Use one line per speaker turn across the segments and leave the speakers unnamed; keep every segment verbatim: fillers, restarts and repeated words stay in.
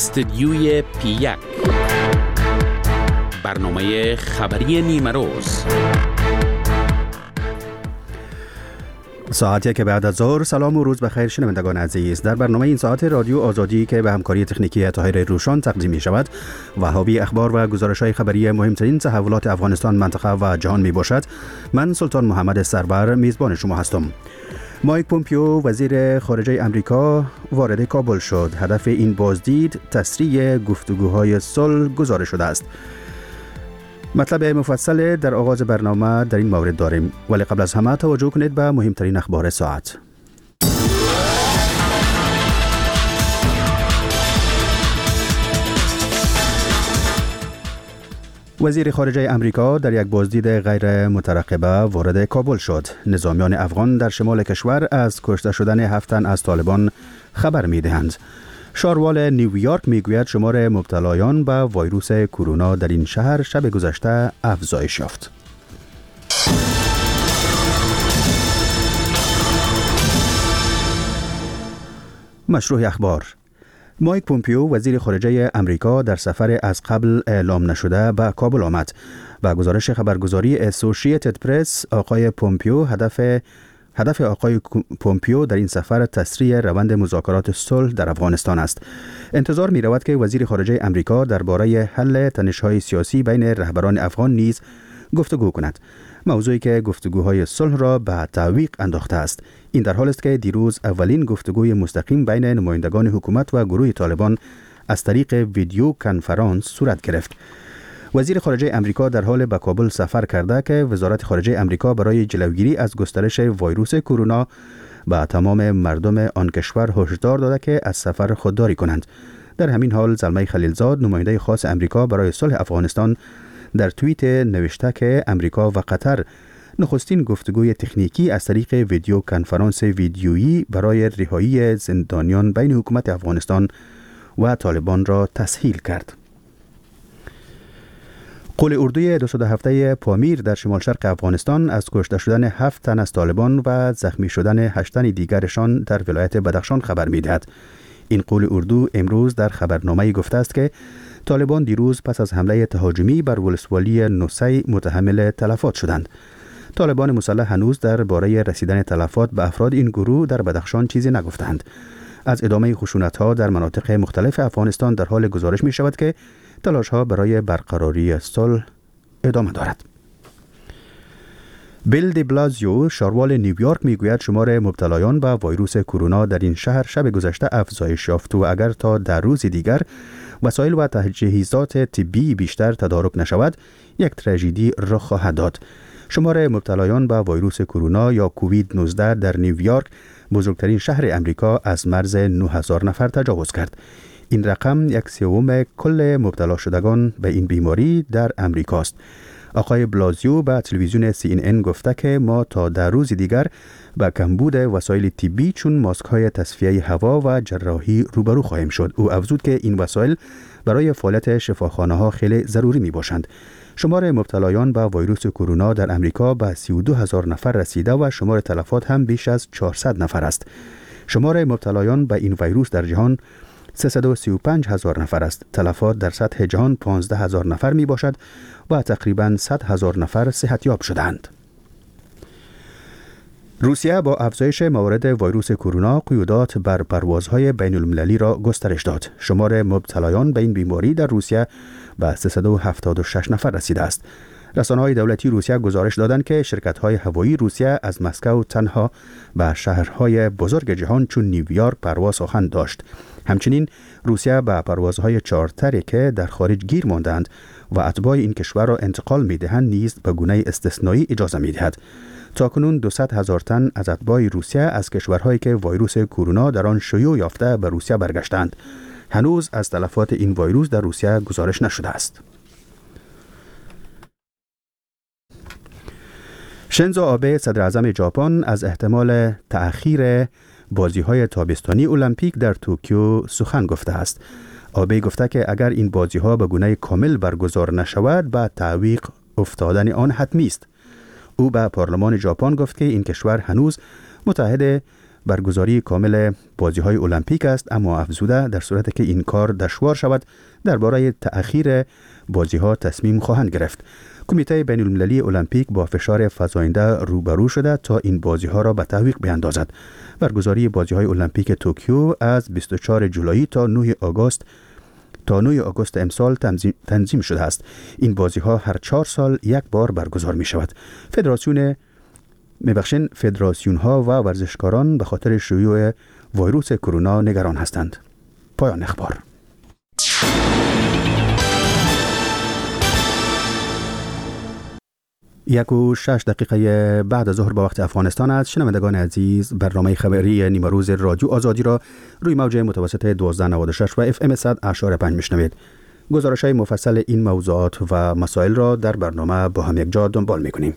استدیوی پی یک، برنامه خبری نیمه روز.
ساعتی که بعد از ظهر. سلام و روز بخیر شنوندگان عزیز. در برنامه این ساعت رادیو آزادی که به همکاری تکنیکی طاهر روشان تقدیم می شود و حاوی اخبار و گزارش‌های خبری مهمترین تحولات افغانستان، منطقه و جهان می باشد. من سلطان محمد سرور میزبان شما هستم. مایک پومپیو وزیر خارجه امریکا وارد کابل شد. هدف این بازدید تسریع گفتگوهای صلح گزارش شده است. مطلب مفصل در آغاز برنامه در این مورد داریم، ولی قبل از همه توجه کنید به مهمترین اخبار ساعت. وزیر خارجه امریکا در یک بازدید غیر مترقبه وارد کابل شد. نظامیان افغان در شمال کشور از کشته شدن هفت تن از طالبان خبر می‌دهند. شاروال نیویورک میگوید شمار مبتلایان به ویروس کرونا در این شهر شب گذشته افزایش یافت. مشروع اخبار. مایک پومپیو وزیر خارجه امریکا در سفر از قبل اعلام نشده به کابل آمد. با گزارش خبرگزاری اسوسییتد پرس، آقای پومپیو هدف هدف آقای پومپیو در این سفر تسریع روند مذاکرات صلح در افغانستان است. انتظار می رود که وزیر خارجه امریکا درباره حل تنش‌های سیاسی بین رهبران افغان نیز گفتگو کند، موضوعی که گفتگوهای صلح را به تعویق انداخته است. این در حالی است که دیروز اولین گفتگوی مستقیم بین نمایندگان حکومت و گروه طالبان از طریق ویدیو کنفرانس صورت گرفت. وزیر خارجه امریکا در حال به کابل سفر کرده که وزارت خارجه امریکا برای جلوگیری از گسترش ویروس کرونا به تمام مردم آن کشور هشدار داده که از سفر خودداری کنند. در همین حال زلمه خلیلزاد، نماینده خاص امریکا برای صلح افغانستان، در توییت نوشته که امریکا و قطر نخستین گفتگوی تکنیکی از طریق ویدیو کنفرانس ویدیویی برای رهایی زندانیان بین حکومت افغانستان و طالبان را تسهیل کرد. قول اردوی دویست و هفت پامیر در شمال شرق افغانستان از کشته شدن هفت تن از طالبان و زخمی شدن هشت تن دیگرشان در ولایت بدخشان خبر می‌دهد. این قول اردو امروز در خبرنامه گفته است که طالبان دیروز پس از حمله تهاجمی بر ولسوالی نوسی متحمل تلفات شدند. طالبان مسلح هنوز درباره رسیدن تلفات به افراد این گروه در بدخشان چیزی نگفتند. از ادامه خشونت‌ها در مناطق مختلف افغانستان در حال گزارش می شود که تلاش‌ها برای برقراری صلح ادامه دارد. بیل دی بلازیو، شاروال نیویورک، میگوید شمار مبتلایان به ویروس کرونا در این شهر شب گذشته افزایش یافت و اگر تا در روز دیگر وسایل و تجهیزات طبی بیشتر تدارک نشود، یک تراژدی رخ خواهد داد. شمار مبتلایان به ویروس کرونا یا کووید نوزده در نیویورک، بزرگترین شهر امریکا، از مرز نه هزار نفر تجاوز کرد. این رقم یک سوم کل مبتلا شدگان به این بیماری در امریکا است. آقای بلازیو به تلویزیون سی ان ان گفته که ما تا در روز دیگر با کمبود وسایل طبی چون ماسک‌های تصفیه هوا و جراحی روبرو خواهیم شد. او افزود که این وسایل برای فعالیت شفاخانه‌ها خیلی ضروری می‌باشند. شمار مبتلایان به ویروس کرونا در امریکا به سی و دو هزار نفر رسیده و شمار تلفات هم بیش از چهارصد نفر است. شمار مبتلایان به این ویروس در جهان سیصد و سی و پنج هزار نفر است. تلفات در سطح جهان پانزده هزار نفر می باشد و تقریباً صد هزار نفر صحتیاب شدند. روسیه با افزایش موارد ویروس کرونا قیودات بر پروازهای بین المللی را گسترش داد. شمار مبتلایان به این بیماری در روسیه به سیصد و هفتاد و شش نفر رسیده است. رسانه‌های دولتی روسیه گزارش دادند که شرکت‌های هوایی روسیه از مسکو تنها به شهرهای بزرگ جهان چون نیویورک پرواز خواهند داشت. همچنین روسیه به پروازهای چارتری که در خارج گیر ماندند و اتباع این کشور را انتقال می‌دهند نیز به گونه استثنایی اجازه می‌دهد. تاکنون دویست هزار تن از اتباع روسیه از کشورهایی که ویروس کرونا در آن شیوع یافته به روسیه برگشتند. هنوز از تلفات این ویروس در روسیه گزارش نشده است. شینزو آبه، صدر اعظم ژاپن، از احتمال تأخیر بازی‌های تابستانی المپیک در توکیو سخن گفته است. آبه گفته که اگر این بازی‌ها به گونه کامل برگزار نشود، به تعویق افتادن آن حتمی است. او به پارلمان ژاپن گفت که این کشور هنوز متحد برگزاری کامل بازی‌های المپیک است، اما افزوده در صورتی که این کار دشوار شود درباره تأخیر بازی‌ها تصمیم خواهند گرفت. کمیته بین‌المللی المپیک با فشار فزاینده روبرو شده تا این بازی‌ها را به تعویق بیاندازد. برگزاری بازی‌های المپیک توکیو از بیست و چهارم جولای تا نهم آگوست تا نهم آگوست امسال تنظیم, تنظیم شده است. این بازی‌ها هر چهار سال یک بار برگزار می‌شود. فدراسیون میبخشین فدراسیون‌ها و ورزشکاران به خاطر شیوع ویروس کرونا نگران هستند. پایان اخبار. یک و شش دقیقه بعد از ظهر با وقت افغانستان است. شنوندگان عزیز، برنامه خبری نیمه روز رادیو آزادی را روی موج متوسط دوازده نود و شش و اف ام صد اشاره پنج میشنوید. گزارش‌های مفصل این موضوعات و مسائل را در برنامه با هم یک جا دنبال می‌کنیم.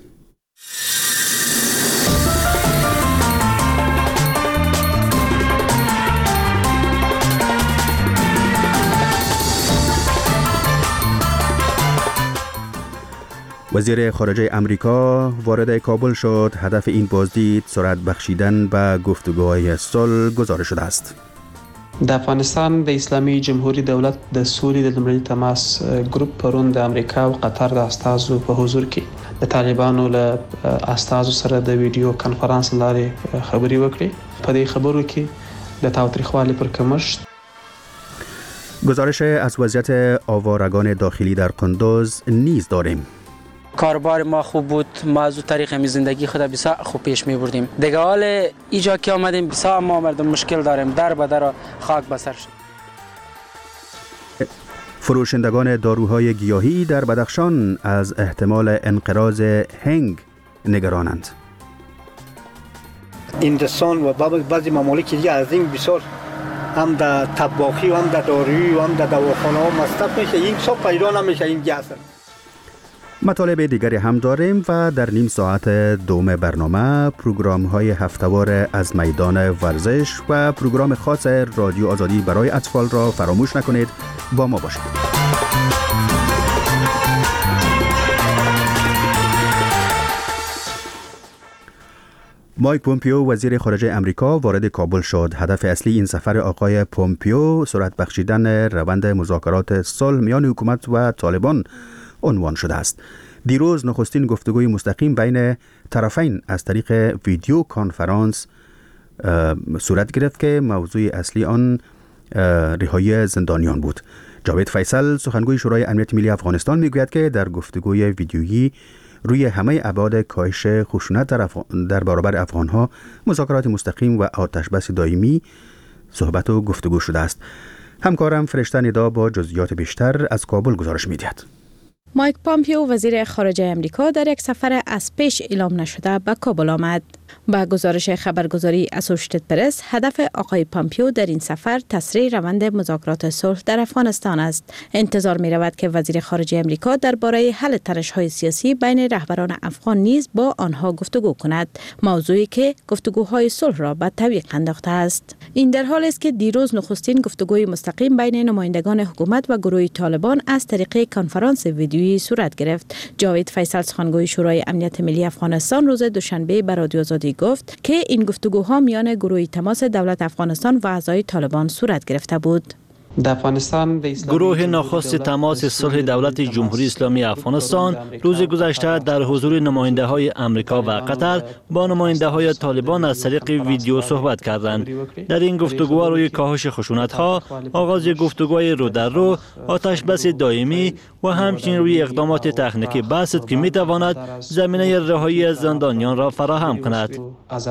وزیر خارجه امریکا وارد کابل شد. هدف این بازدید سرعت بخشیدن به گفتگوهای صلح گزارش شده است.
د افغانستان د اسلامي جمهوریت دولت د سولې د لومړني تماس ګروپ پرون د امریکا او قطر د استازو په حضور کې د طالبانو له استازو سره د ویډیو کانفرنس لارې خبرې وکړې. په دې خبرو کې د تاوتریخوالي پر کمښت،
گزارش از وضعیت آوارگان داخلی در قندوز نیز داریم.
کاربار ما خوب بود، ما از طریق می زندگی خود بسیار خوب پیش می بردیم. دیگه حال اینجا که آمدیم بسیار ما مردم مشکل داریم، در به در خاک بسر شد.
فروشندگان داروهای گیاهی در بدخشان از احتمال انقراض هنگ نگرانند.
هندوستان و بعضی ممالک دیگه از این بسیار هم در طباخی و هم در دارویی و هم در دواخانه ها مصرف میشه. این صبح پیدا نمیشه این گاز.
مطالب دیگری هم داریم و در نیم ساعت دوم برنامه پروگرام های هفته‌وار از میدان ورزش و پروگرام خاص رادیو آزادی برای اطفال را فراموش نکنید. با ما باشید. مایک پومپیو وزیر خارجه امریکا وارد کابل شد. هدف اصلی این سفر آقای پومپیو سرعت بخشیدن روند مذاکرات صلح میان حکومت و طالبان عنوان شده است. دیروز نخستین گفتگوی مستقیم بین طرفین از طریق ویدیو کانفرانس صورت گرفت که موضوع اصلی آن رهایی زندانیان بود. جاوید فیصل سخنگوی شورای امنیت ملی افغانستان میگوید که در گفتگوی ویدیویی روی همه ابعاد کاهش خشونت در, افغ... در برابر افغانها، مذاکرات مستقیم و آتش بس دائمی صحبت و گفتگو شده است. همکارم فرشته ندا با جزئیات بیشتر از کابل گزارش می‌دهد.
مایک پومپیو وزیر خارجه امریکا در یک سفر از پیش اعلام نشده به کابل آمد. با گزارش خبرگزاری اسوشیتد پرس، هدف آقای پومپیو در این سفر تسریع روند مذاکرات صلح در افغانستان است. انتظار می رود که وزیر خارجه امریکا درباره حل تنش‌های سیاسی بین رهبران افغان نیز با آنها گفتگو کند، موضوعی که گفتگوهای صلح را به تعویق انداخته است. این در حالی است که دیروز نخستین گفتگوی مستقیم بین نمایندگان حکومت و گروه طالبان از طریق کنفرانس ویدیویی صورت گرفت. جاوید فیصل سخنگوی شورای امنیت ملی افغانستان روز دوشنبه به رادیو آزادی گفت که این گفتگوها میان گروه تماس دولت افغانستان و اعضای طالبان صورت گرفته بود.
گروه نخست تماس صلح دولت جمهوری اسلامی افغانستان روز گذشته در حضور نماینده های امریکا و قطر با نماینده های طالبان از طریق ویدیو صحبت کردند. در این گفتگوها روی کاهش خشونت ها، آغاز گفتگوهای رو در رو، آتش بس دائمی و همچنین روی اقدامات تکنیکی بحث که می تواند زمینه رهایی از زندانیان را فراهم کند.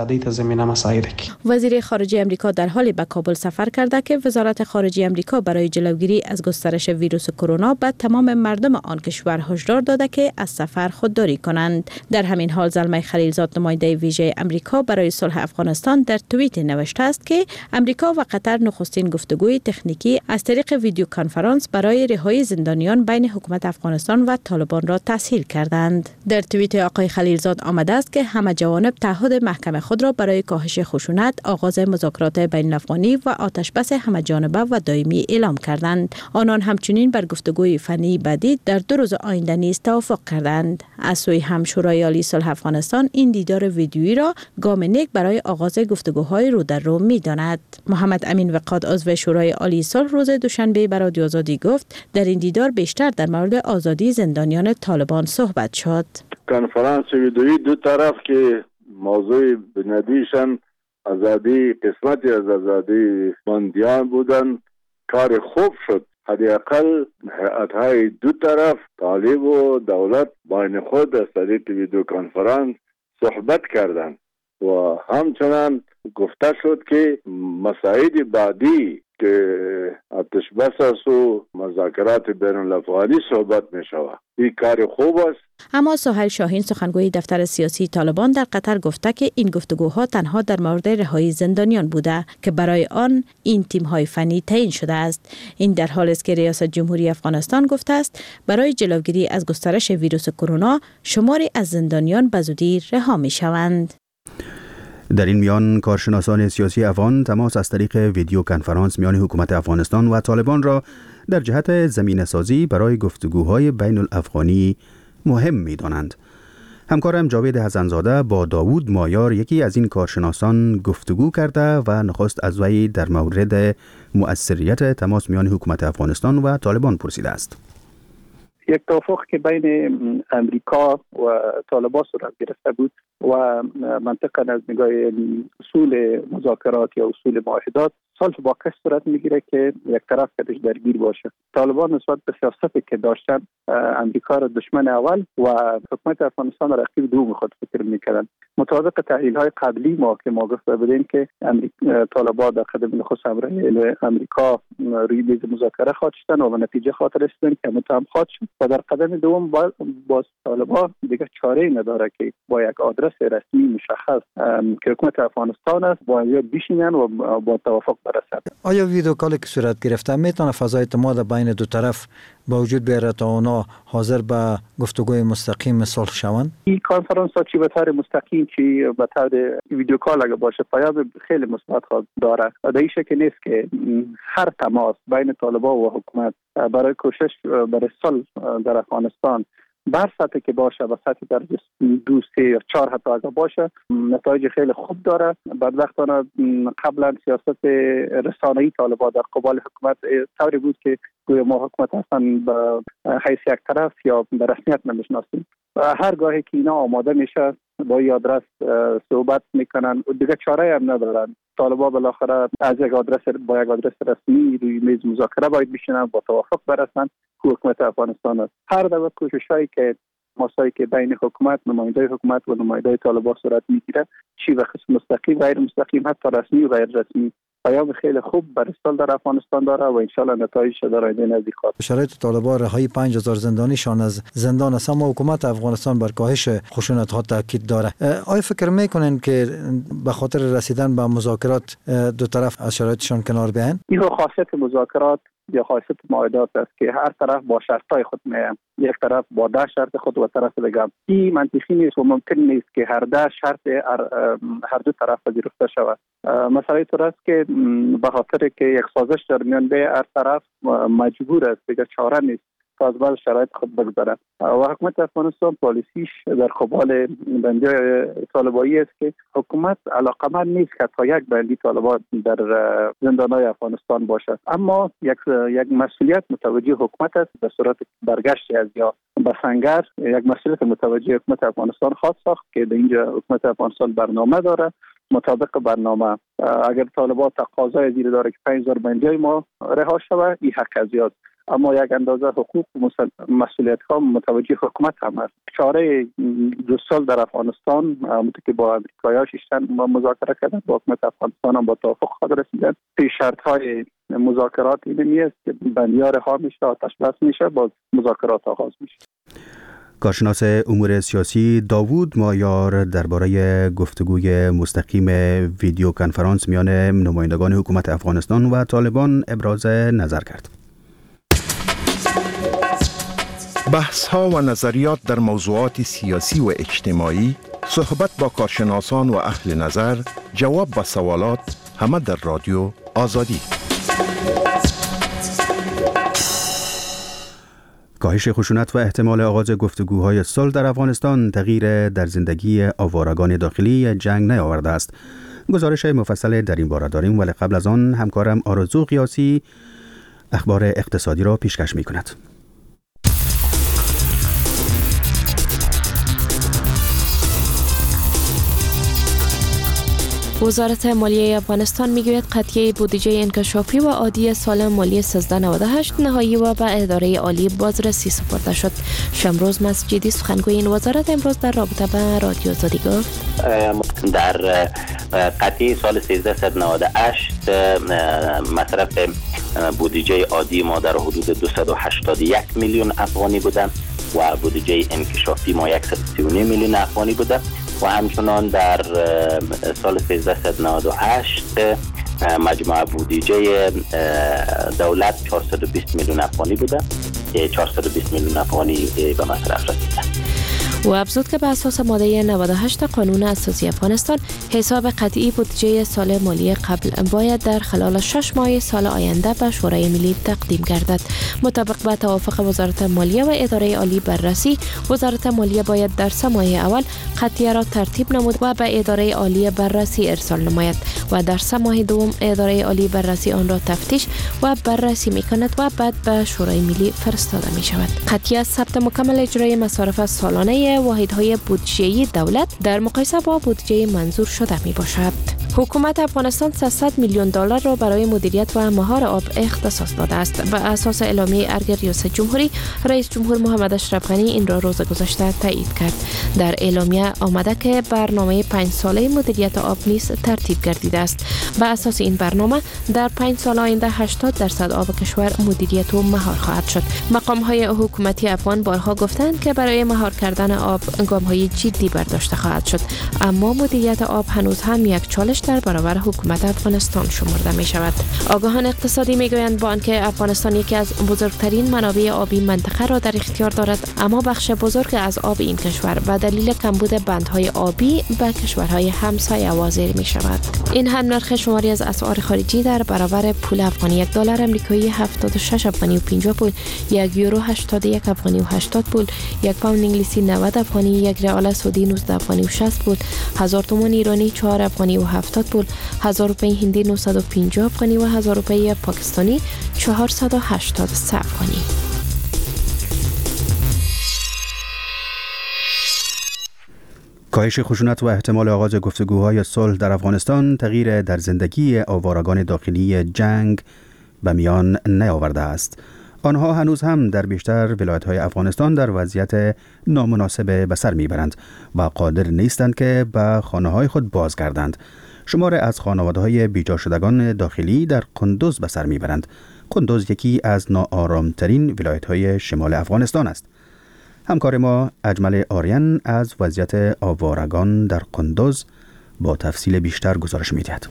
وزیر خارجه امریکا در حالی به کابل سفر کرده که وزارت خارجه امریکا برای جلوگیری از گسترش ویروس کرونا به تمام مردم آن کشور هشدار داده که از سفر خودداری کنند. در همین حال زلمه خلیلزاد نماینده ویژه امریکا برای صلح افغانستان در توییت نوشته است که امریکا و قطر نخستین گفتگوی تکنیکی از طریق ویدیو کانفرانس برای رهایی زندانیان بین حکومت افغانستان و طالبان را تسهیل کردند. در توییت آقای خلیلزاد آمده است که همه جوانب تعهد محکم خود را برای کاهش خشونت، آغاز مذاکرات بین الافغانی و آتش بس همه جانبه و دائمی اسلامی اعلام کردند. آنان همچنین بر گفتگوی فنی بعدی در دو روز آینده نیز توافق کردند. از سوی هم شورای عالی صلح افغانستان این دیدار ویدیویی را گام نیک برای آغاز گفتگوهای رو در رو می‌داند. محمد امین وقاد عضو شورای عالی صلح روز دوشنبه بر رادیو آزادی گفت در این دیدار بیشتر در مورد آزادی زندانیان طالبان صحبت شد.
کنفرانس ویدیویی دو طرف که موضوع بنیادیشان آزادی، قسمتی از آزادی بندیان بودن، کار خوب شد. حداقل هیئت‌های دو طرف، طالب و دولت، بین خود از طریق ویدیو کنفرانس صحبت کردند و همچنان گفته شد که مسائل بعدی که آتش بس است و مذاکرات بین الافغانی صحبت می شود. این کار خوب است.
اما سهیل شاهین سخنگوی دفتر سیاسی طالبان در قطر گفته که این گفتگوها تنها در مورد رهایی زندانیان بوده که برای آن این تیم‌های فنی تعیین شده است. این در حالی است که ریاست جمهوری افغانستان گفته است برای جلوگیری از گسترش ویروس کرونا شماری از زندانیان به زودی رها می‌شوند.
در این میان کارشناسان سیاسی افغان تماس از طریق ویدیو کنفرانس میان حکومت افغانستان و طالبان را در جهت زمینه سازی برای گفتگوهای بین الافغانی مهم می دانند. همکارم جاوید حسن‌زاده با داوود مایار یکی از این کارشناسان گفتگو کرده و نخست از وی در مورد مؤثریت تماس میان حکومت افغانستان و طالبان پرسیده است.
یک توافق که بین امریکا و طالبان صورت گرفته بود و منطقاً از نگاه اصول مذاکرات یا اصول معاهدات صلح با کس صورت میگیره که یک طرف کدش درگیر باشه. طالبان نسبت به سیاستی که داشتن امریکا را دشمن اول و حکومت افغانستان را رقیب دوم خود فکر میکردن. مطابق تحلیل های قبلی ما که ما گفته بودیم که طالبان در قدم نخست امریکا روی میز مذاکره خواهد شدن و به نتیجه خاطر رسیدن که متهم خواهد شد و در قدم دوم با, با طالبان دیگه چاره نداره که با یک آدرس رسمی مشخص که حکومت افغانستان است با یا بشینن و با توافق برسند.
آیا ویدیو کالی که صورت گرفته میتونه فضای اعتماد بین دو طرف با وجود بیاره تا اونا حاضر به گفتگوی مستقیم صلح شوند؟ این
کنفرانس ها چی به طور مستقیم چی به طور ویدیو کال اگه باشه پیام خیلی مثبت خود داره. در این شکل نیست که هر تماس بین طالبان و حکومت برای کوشش برای صلح در افغانستان بر سطحی که باشه و سطحی در دو سه یا چهار حتی اگه باشه نتایج خیلی خوب داره. بدبختانه قبلا سیاست رسانه‌ای طالبان در قبال حکومت طوری بود که گویا ما حکومت اصلا به حیث یک طرف یا به رسمیت نمیشناسیم. هر گاهی که اینا آماده میشه با این آدرس صحبت میکنن و دیگه چاره هم ندارن. طالبان بالاخره از یک آدرس با یک آدرس رسمی روی میز مذاکره باید بشینن با توافق برسن. حکومت افغانستان است. هر دفعه کوششایی که مسایی که بین حکومت، نماینده حکومت و نماینده طالبان صورت میگیره چی به خصوص مستقیم غیر مستقیم حتی رسمی و غیر رسمی پیام خیلی خوب برای صلح در افغانستان داره و ان شاء الله نتایجش در آینده نزدیک خواهد.
شرایط طالبان رهایی پنج هزار زندانیشان از زندان است اما حکومت افغانستان بر کاهش خشونت ها تاکید داره. آیا فکر میکنین که به خاطر رسیدن به مذاکرات دو طرف از شرایطشان کنار بیاین؟
این خاصیت مذاکرات یا خاصیت معاهدات است که هر طرف با شرطای خود میایم. یک طرف با ده شرط خود و طرف دیگه این منطقی نیست و ممکن نیست که هر ده شرط هر دو طرف پذیرفته شود. مسئله طور است که به خاطر که یک سازش در میان به هر طرف مجبور است دیگه چاره نیست تا از بعض شرایط خود بگذاره و حکومت افغانستان پالیسیش در قبال بندی طالبایی است که حکومت علاقمند نیست که تا یک بندی طالبان در زندانهای افغانستان باشد، اما یک یک مسئولیت متوجه حکومت است به صورت برگشت از یا به سنگر یک مسئولیت متوجه حکومت افغانستان خواهد ساخت که در اینجا حکومت افغانستان برنامه داره. مطابق برنامه اگر طالبان تقاضای زیر داره که پنج هزار بندی ما رها شود این حق از یاد، اما یک اندازه حقوق و مسئولیت ها متوجه حکومت هم است. چاره دو سال در افغانستان همونطور که با امریکایی ها شیشتن مذاکره کردن با حکومت افغانستان هم با توافق خود رسیدن. پی شرط های مذاکرات این نیست که بندی ها رها میشه، آتش بس میشه، با مذاکرات آغاز میشه.
کارشناس امور سیاسی داوود مایار درباره گفتگوی مستقیم ویدیو کنفرانس میان نمایندگان حکومت افغانستان و طالبان ابراز نظر کرد.
بحث ها و نظریات در موضوعات سیاسی و اجتماعی، صحبت با کارشناسان و اهل نظر، جواب به سوالات، همه در رادیو آزادی.
کاهش خشونت و احتمال آغاز گفتگوهای صلح در افغانستان تغییر در زندگی آوارگان داخلی جنگ نیاورده است. گزارش مفصل در این باره داریم، ولی قبل از آن همکارم آرزو قیاسی اخبار اقتصادی را پیشکش می کند.
وزارت مالیه افغانستان میگوید قطعه بودجه انکشافی و عادی سال مالی سیزده نود و هشت نهایی و به اداره عالی بازرسی سپرده شد. شمروز مسجدی سخنگوی این وزارت امروز در رابطه با رادیو آزادی گفت
در قطعه سال سیزده نود و هشت مصرف بودجه عادی ما در حدود دویست و هشتاد و یک میلیون افغانی بوده و بودجه انکشافی ما صد و سی و نه میلیون افغانی بوده و همچنان در سال سیزده نود و هشت مجموع بودجه دولت چهارصد و بیست میلیون افغانی بوده که چهارصد و بیست میلیون افغانی به مصرف رسیده.
و افزود که به اساس ماده نود و هشت قانون اساسی افغانستان حساب قطعی بودجه سال مالی قبل باید در خلال شش ماه سال آینده به شورای ملی تقدیم گردد. مطابق با توافق وزارت مالیه و اداره عالی بررسی، وزارت مالیه باید در سه ماه اول قطعه را ترتیب نمود و به اداره عالی بررسی ارسال نماید و در سه ماه دوم اداره عالی بررسی آن را تفتیش و بررسی می کند و بعد به شورای ملی فرستاده می شود. قطعه ثبت مکمل اجرای مصارف سالانه واحدهای بودجه‌ای دولت در مقایسه با بودجه منظور شده می باشد. حکومت افغانستان سیصد میلیون دلار را برای مدیریت و مهار آب اختصاص داده است. بر اساس اعلامیه ارگ ریاست جمهوری، رئیس جمهور محمد اشرف غنی این را روز گذشته تایید کرد. در اعلامیه آمده که برنامه پنج ساله مدیریت آب نیز ترتیب گردیده است. بر اساس این برنامه در پنج سال آینده هشتاد درصد آب کشور مدیریت و مهار خواهد شد. مقام‌های حکومتی افغان بارها گفتند که برای مهار کردن آب گام‌های جدی برداشته خواهد شد، اما مدیریت آب هنوز هم یک چالش در برابر حکومت افغانستان شمرده می شود. آگاهان اقتصادی می گویند با آنکه افغانستان یکی از بزرگترین منابع آبی منطقه را در اختیار دارد، اما بخش بزرگ از آب این کشور به دلیل کمبود بندهای آبی به کشورهای همسایه واصل می شود. این هم نرخ شماری از اسعار خارجی در برابر پول افغانی: یک دلار آمریکایی هفتاد و شش افغانی و پنجاه پول، یک یورو هشتاد و یک افغانی و هشتاد پول، یک پوند انگلیسی نود افغانی، یک ریال سعودی نوزده افغانی و شصت پول، هزار تومان ایرانی چهار افغانی و هفتاد پول، هزار روپیه هندی نهصد و پنجاه افغانی و هزار روپیه پاکستانی چهارصد و هشتاد و سه افغانی.
کاهش خشونت و احتمال آغاز گفتگوهای صلح در افغانستان تغییر در زندگی آوارگان داخلی جنگ به میان نیاورده است. آنها هنوز هم در بیشتر ولایت‌های افغانستان در وضعیت نامناسب به سر میبرند و قادر نیستند که به خانه‌های خود بازگردند. شمار از خانواده‌های بیجا شدگان داخلی در قندوز به سر میبرند. قندوز یکی از ناآرام‌ترین ولایت‌های شمال افغانستان است. همکار ما اجمل آریان از وضعیت آوارگان در قندوز با تفصیل بیشتر گزارش می‌دهد.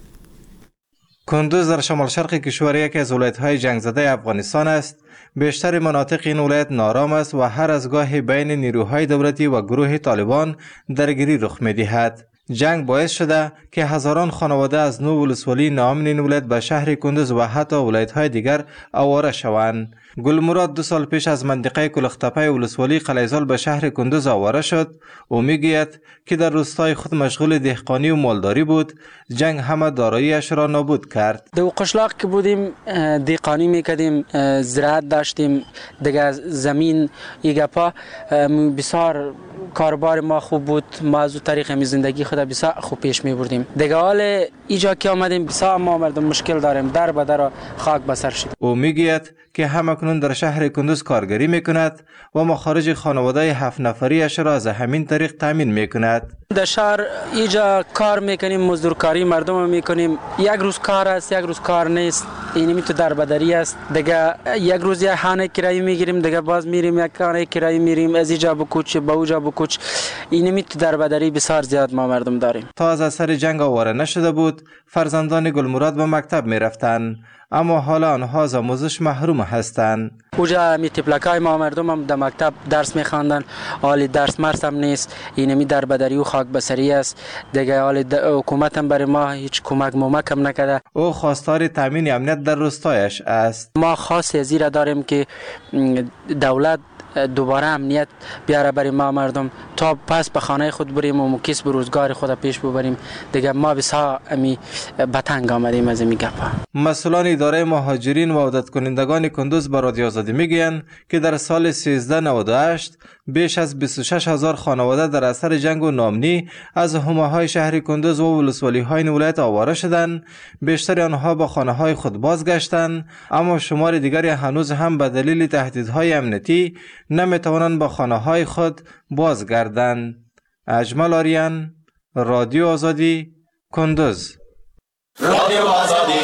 قندوز در شمال شرق کشور یکی از ولایت‌های جنگ زده افغانستان است. بیشتر مناطق این ولایت نارام است و هر از گاهی بین نیروهای دولتی و گروه طالبان درگیری رخ می‌دهد. جنگ باعث شده که هزاران خانواده از نو ولسوالی ناامن این ولایت به شهر قندوز و حتی ولایت‌های دیگر آواره شوند. گلمراد دو سال پیش از منطقه کلختپه ولسوالی قلیزال به شهر قندوز آواره شد و میگوید که در روستای خود مشغول دهقانی و مالداری بود. جنگ همه داراییش را نابود کرد.
دو قشلاق که بودیم دهقانی میکردیم، زراعت داشتیم، دیگه زمین ایگپا بسیار کاربار ما خوب بود. ما از طریق می زندگی خود بسیار خوب پیش می بردیم. دیگه حال اینجا که آمدیم بسیار ما مردم مشکل داریم، در به در خاک به سر شد.
او میگوید که همکنون در شهر قندوز کارگری میکند و مخارج خانواده هفت نفریش را از همین طریق تامین میکند.
در شهر اینجا کار میکنیم، مزدورکاری مردم میکنیم. یک روز کار است، یک روز کار نیست. این می تو در بدری است. دیگه یک روز یک خانه کرایه میگیریم، دیگه باز میریم یک خانه کرایه میریم، از اینجا بکوچ به اونجا بکوچ. این می تو در بدری بسیار زیاد ما مردم داریم.
تا از اثر جنگ آواره نشده بود، فرزندان گلمراد به مکتب میرفتند، اما حالا آنها از آموزش محروم هستند.
اوجا می تپلکای ما مردم هم در مکتب درس میخواندن، حال درس مرس هم نیست. این می در بدری و خاک بسری است. دیگه حال حکومت هم برای ما هیچ کمک مومک هم نکرده.
او خواستار تامین امنیت در روستایش است.
ما خاص ازیره داریم که دولت دوباره امنیت بیاره برای ما مردم تا پس به خانه خود بریم و کسب روزگار خود پیش ببریم. دیگه ما بسا امی به تنگ آمدیم از این گپا.
مسئولان اداره مهاجرین و عودت کنندگان کندوز به رادیو آزادی میگویند که در سال سیزده نود و هشت بیش از بیست و شش هزار خانواده در اثر جنگ و ناامنی از حومه‌های شهر کندوز و ولسوالی‌های این ولایت آواره شدند. بیشتر آنها به خانه‌های خود بازگشتند، اما شمار دیگری هنوز هم به دلیل تهدیدهای امنیتی نمیتوانند به خانه‌های خود بازگردند. اجمل آریان، رادیو آزادی، کندوز.
رادیو آزادی.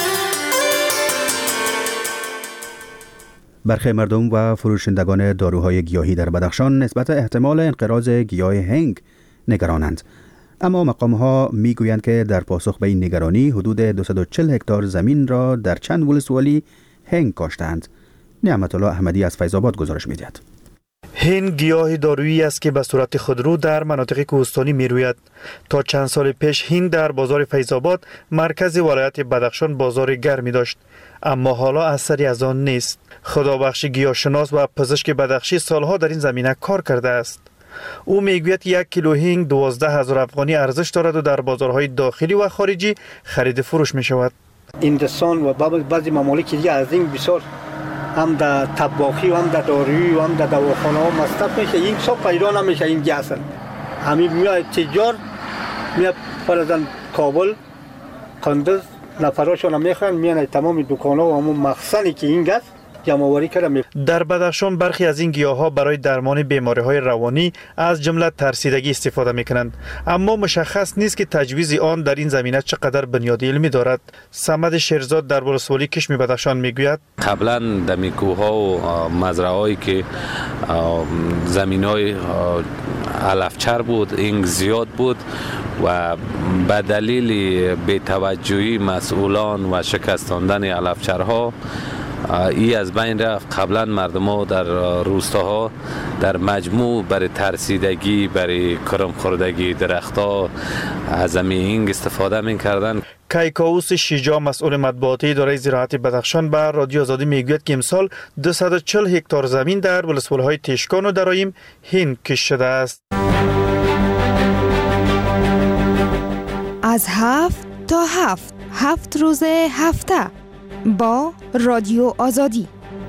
برخی مردم و فروشندگان داروهای گیاهی در بدخشان نسبت احتمال انقراض گیاه هنگ نگرانند، اما مقام‌ها میگویند که در پاسخ به این نگرانی حدود دویست و چهل هکتار زمین را در چند ولسوالی هنگ کاشتند. نعمت الله احمدی از فیض آباد گزارش می‌دهد.
هنگ گیاه دارویی است که به صورت خودرو در مناطق کوهستانی می‌روید. تا چند سال پیش هند در بازار فیض آباد مرکز ولایت بدخشان بازار گرمی داشت، اما حالا اثری از آن نیست. خدابخش گیاهشناس و پزشک بدخشی سالها در این زمینه کار کرده است. او میگوید یک کیلو هنگ دوازده هزار افغانی ارزش دارد و در بازارهای داخلی و خارجی خرید فروش می شود.
هندوستان و بعضی ممالک دیگه از این بسیار هم در طباخی و هم در دارویی و هم در دواخانه ها مصرف میشه. این صاحب پیدا نمیشه این گیاه. همین میاد تجار میاد فرضاً کابل، کندوز نفراشون میخوان میان تمام دکان‌ها و همون مخزنی که این گاز جمع‌آوری کرده.
در بدخشان برخی از این گیاه‌ها برای درمان بیماری‌های روانی از جمله ترسیدگی استفاده می‌کنند، اما مشخص نیست که تجویز آن در این زمینه چقدر بنیاد علمی دارد. صمد شیرزاد در ولسوالی کشم بدخشان میگوید
قبلا در میکوها و مزرعه‌هایی که زمین‌های علفچر بود این زیاد بود و به دلیل بی‌توجهی مسئولان و شکستاندن علفچرها ای از بین رفت. قبلا مردم ها در روستاها در مجموع برای ترسیدگی، برای کرم خوردگی درختها از همین استفاده می کردن.
کیکاووس شیجا مسئول مطبوعاتی اداره زراعت بدخشان به رادیو آزادی میگوید که امسال دویست و چهل هکتار زمین در ولسوالی‌های تشکان و درایم هنگ کشته شده است.
از هفت تا هفت هفت روز هفته با رادیو آزادی.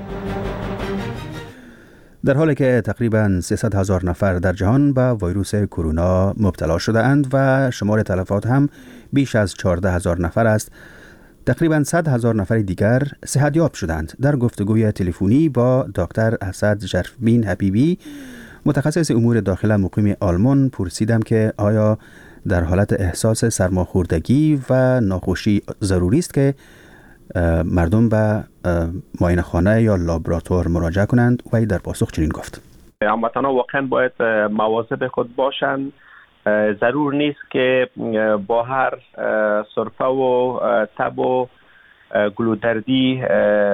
در حالی که تقریباً سیصد هزار نفر در جهان به ویروس کرونا مبتلا شده اند و شمار تلفات هم بیش از چهارده هزار نفر است، تقریباً صد هزار نفر دیگر صحتیاب شدند. در گفتگوی تلفنی با دکتر اسد ژرفبین حبیبی، متخصص امور داخله مقیم آلمان، پرسیدم که آیا در حالت احساس سرماخوردگی و ناخوشی ضروری است که مردم به معاینه خانه یا لابراتوار مراجعه کنند. و در پاسخ چنین گفت:
هموطنان واقعا باید مواظب خود باشند. ضرور نیست که با هر سرفه و تب و گلودردی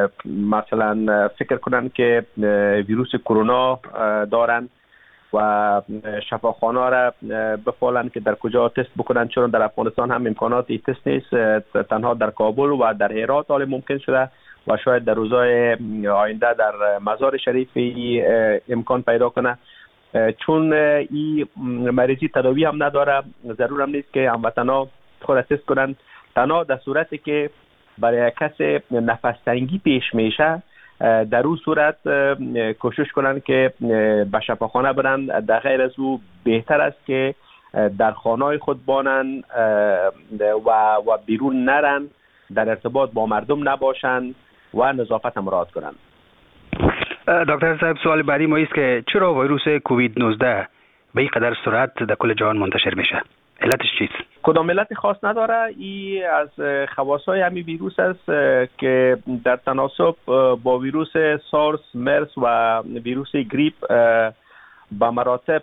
مثلا فکر کنند که ویروس کرونا دارند و شفاخانه را بفعلند که در کجا تست بکنند، چون در افغانستان هم امکانات این تست نیست. تنها در کابل و در هرات حال ممکن شده و شاید در روزهای آینده در مزار شریف امکان پیدا کنه. چون این مریضی تداوی هم نداره، ضرور هم نیست که هموطنان خود تست کنند. تنها در صورتی که برای کسی نفس تنگی پیش میشه، در اون صورت کوشش کنند که به شفاخانه برند. در غیر از او بهتر است که در خانه خود بانند و و بیرون نرن، در ارتباط با مردم نباشند و نظافت مراعات کنند.
دکتر صاحب، سوال بعدی ما است که چرا ویروس کووید نوزده به این قدر سرعت در کل جهان منتشر میشه؟ علتش چیست؟
کدام علت خاص نداره. این از خواصای همین ویروس است که در تناسب با ویروس سارس، مرس و ویروس گریپ با مراتب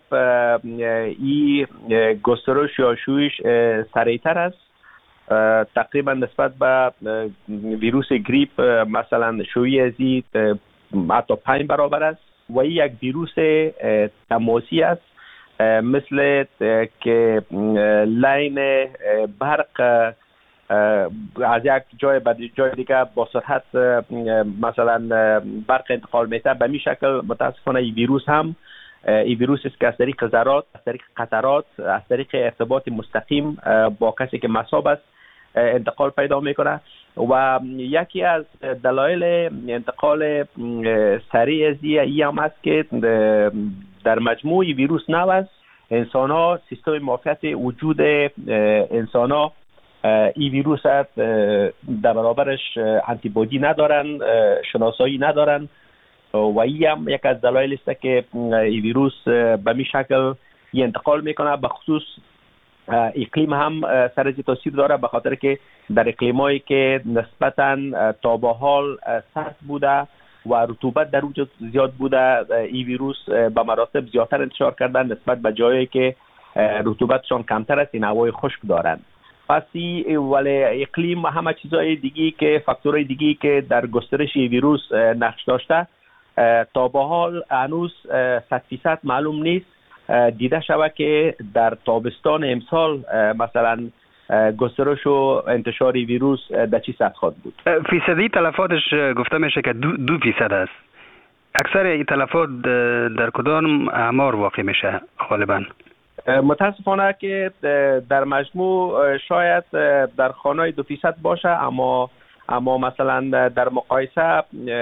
این گسترش یا شویش سریعتر است. تقریبا نسبت به ویروس گریپ مثلا شویی ازی حتی پنج برابر است و این یک ویروس تماسی است، مثل که لین برق
از یک جای به جای دیگه با سرعت مثلا برق انتقال میته. به می شکل متاسفانه این ویروس هم این ویروس است که از طریق ذرات، از طریق قطرات، از طریق ارتباط مستقیم با کسی که مصاب است انتقال پیدا میکنه. و یکی از دلایل انتقال سریع از این هم است که در مجموع ویروس نو است. انسان ها سیستم معافیت وجود انسان ها این ویروس است در برابرش آنتی بادی ندارن، شناسایی ندارن و این هم یک از دلایل است که این ویروس به می شکل انتقال میکنه. به خصوص اقلیم هم سر از تاثیر داره، به خاطر که در اقلیمایی که نسبتاً تا به حال سرد بوده و رطوبت در اونجا زیاد بوده، این ویروس به مراتب زیادتر انتشار کردن نسبت به جایی که رطوبتشان کمتر است، این هوای خشک دارن. پس ولی اقلیم همه چیزای دیگی که فاکتورهای دیگی که در گسترش ویروس نقش داشته تا به حال هنوز صد فیصد معلوم نیست. دیده شود که در تابستان امسال مثلا گسترش و انتشار ویروس در چی سطح خواهد بود؟
فیصدی تلفاتش گفته میشه که دو, دو فیصد است. اکثر این تلفات در کدام اعمار واقع میشه غالبا؟
متاسفانه که در مجموع شاید در خانه دو فیصد باشه، اما اما مثلا در مقایسه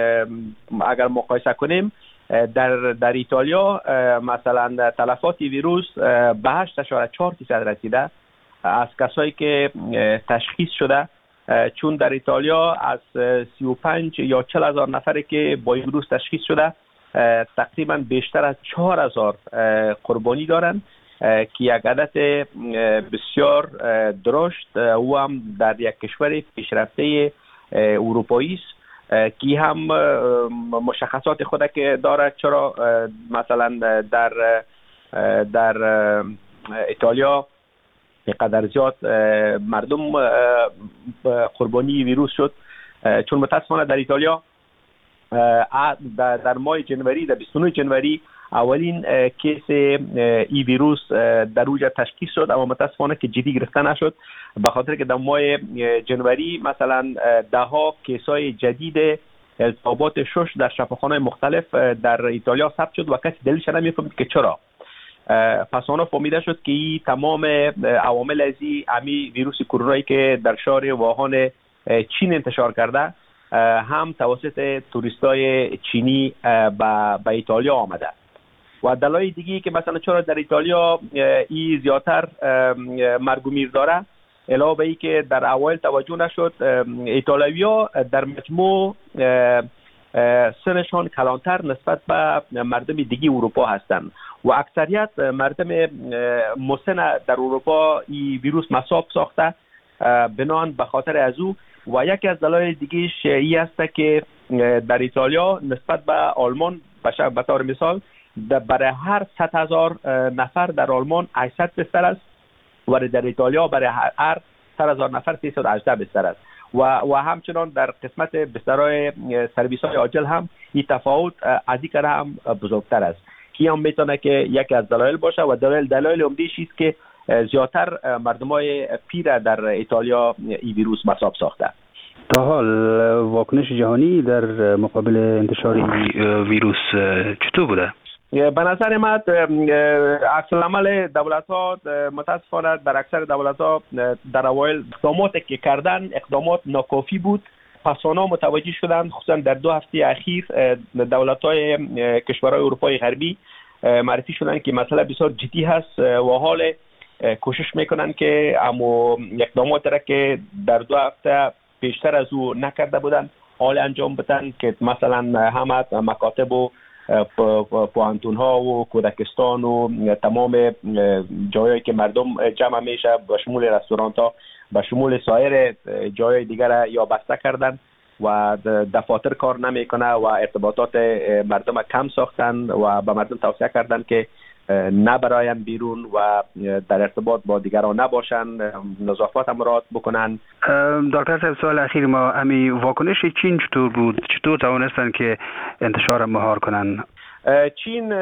اگر مقایسه کنیم در در ایتالیا مثلا تلفات ویروس به هشت اشاره چهار فیصد رسیده از کسایی که تشخیص شده، چون در ایتالیا از سی و پنج یا چهل هزار نفری که با ویروس تشخیص شده تقریبا بیشتر از چهار هزار قربانی دارن که یک عدد بسیار درشت و هم در یک کشور پیشرفته اروپایی است که هم مشخصات خود که داره. چرا مثلا در در ایتالیا اینقدر زیاد مردم قربانی ویروس شد؟ چون متاسفانه در ایتالیا در ماه جنوری، در بیست و نه جنوری اولین کیس ای ویروس در اونجا تشخیص شد، اما متاسفانه که جدی گرفته نشد، به خاطر که در ماه جنوری مثلا ده ها کیسای جدید التهابات شش در شفاخانه‌های مختلف در ایتالیا ثبت شد و کسی دلیلش نمی‌فهمید که چرا. پس آنها فهمیده شد که این تمام عوامل از این امی ویروس کرونایی که در شهر ووهان چین انتشار کرده هم توسط توریستای چینی به ایتالیا آمده. و دلایل دیگه که مثلا چرا در ایتالیا این زیادتر مرگ و میر داره، علاوه بر این که در اوایل توجه نشد، ایتالیایی‌ها در مجموع سنشان کلانتر نسبت به مردم دیگه اروپا هستند و اکثریت مردم مسن در اروپا این ویروس مصاب ساخته بنان به خاطر از او. و یکی از دلایل دیگه‌اش این است که در ایتالیا نسبت به آلمان به طور مثال برای هر صد هزار نفر در آلمان هشتصد بستر است و در ایتالیا برای هر صد هزار نفر سیصد و هجده بستر است و و همچنان در قسمت بسترهای سرویس های عاجل هم این تفاوت از این کره هم بزرگتر است که هم میتونه که یکی از دلایل باشه. و دلایل دلایل عمده‌اش است که زیادتر مردمای پیر در ایتالیا این ویروس مصاب ساخته.
تا حال واکنش جهانی در مقابل انتشار ویروس چطور بوده؟
به نظر من عکس العمل دولت‌ها متاسفانه در اکثر دولت‌ها در اوایل اقداماتی که کردن اقدامات ناکافی بود. پس آنها متوجه شدند، خصوصا در دو هفته اخیر دولت‌های کشورهای اروپای غربی معرفی شدند که مسئله بسیار جدی هست و حال کوشش میکنن که اما اقداماتی را که در دو هفته پیشتر از او نکرده بودند حال انجام بدن، که مثلا همه مکاتب و پوهنتون ها و کودکستان و تمام جایی که مردم جمع میشه به شمول رستوران ها به شمول سایر جای دیگر یا بسته کردن و دفاتر کار نمیکنه و ارتباطات مردم کم ساختن و به مردم توصیه کردن که نبراین بیرون و در ارتباط با دیگران نباشن، نظافت هم مراعات بکنن.
دکتر صاحب سوال اخیر ما، امی واکنش چین چطور بود؟ چطور توانستن که انتشار مهار کنن؟
چین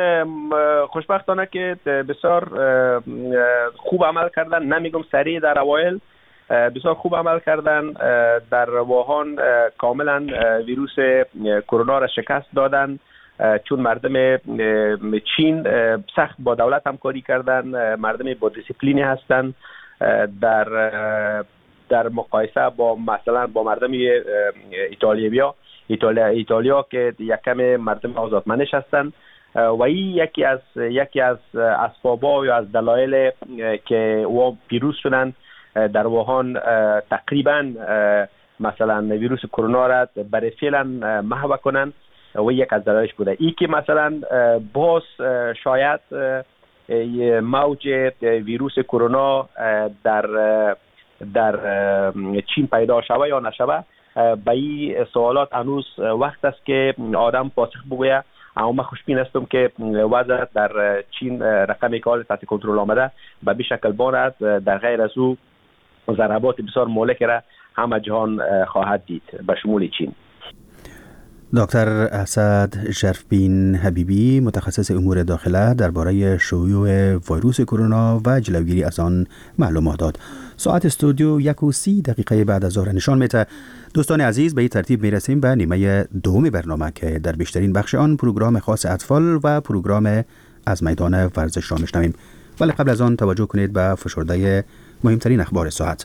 خوشبختانه که بسیار خوب عمل کردن، نمیگم سریع در اوایل، بسیار خوب عمل کردن. در ووهان کاملا ویروس کرونا را شکست دادن، چون مردم چین سخت با دولت همکاری کردن، مردم با دیسیپلینی هستند در در مقایسه با مثلا با مردم ایتالیا ایتالیا ایتالیا که یک کم مردم آزادمنش هستند و این یکی از یکی از اسبابا یا از دلایل که و پیروز شدن در ووهان تقریبا مثلا ویروس کرونا را برای فعلا محو کنن و یک از دلایلش بوده. ای که مثلا باز شاید موج ویروس کرونا در در چین پیدا شوه یا نشوه، به این سوالات هنوز وقت است که آدم پاسخ بگوید. اما من خوشبین هستم که وضع در چین رقم کال تحت کنترل آمده به به شکل بارد. در غیر از او ضربات بسیار مهلک را همه جهان خواهد دید به شمول چین.
دکتر اسد شرفبین حبیبی، متخصص امور داخله، درباره شیوع ویروس کرونا و جلوگیری از آن معلومات داد. ساعت استودیو یک و سی دقیقه بعد از ظهر نشان میده. دوستان عزیز، به این ترتیب میرسیم به نیمه دوم برنامه که در بیشترین بخش آن پروگرام خاص اطفال و پروگرام از میدان ورزش را میشنویم. ولی قبل از آن توجه کنید به فشرده مهمترین اخبار ساعت.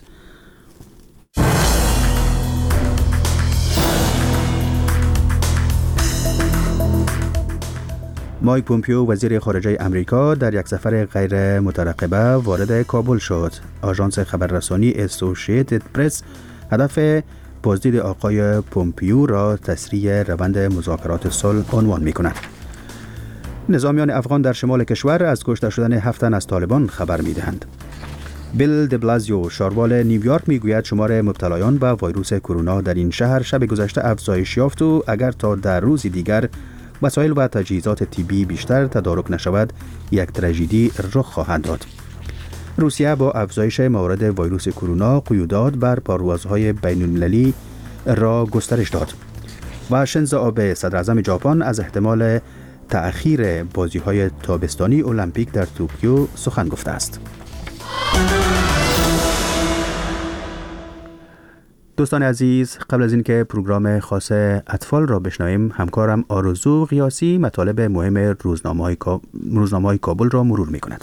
مایک پومپیو، وزیر خارجه امریکا، در یک سفر غیر مترقبه وارد کابل شد. آژانس خبررسانی اسوسییتد پرس هدف بازدید آقای پومپیو را تسریع روند مذاکرات صلح عنوان می‌کند. نظامیان افغان در شمال کشور از کشته شدن هفت تن از طالبان خبر می‌دهند. بیل دبلازیو، شاروال نیویورک، میگوید شمار مبتلایان به ویروس کرونا در این شهر شب گذشته افزایش یافت و اگر تا در روزی دیگر وسایل و تجهیزات طبی بیشتر تدارک نشود یک تراژدی رخ خواهد داد. روسیه با افزایش موارد ویروس کرونا قیودات بر پروازهای بین‌المللی را گسترش داد و شینزو آبه، صدر اعظم ژاپن، از احتمال تأخیر بازی‌های تابستانی المپیک در توکیو سخن گفته است. دوستان عزیز، قبل از اینکه پروگرام خاص اطفال را بشنویم، همکارم آرزو قیاسی مطالب مهم روزنامه‌های روزنامه‌های کابل را مرور می‌کند.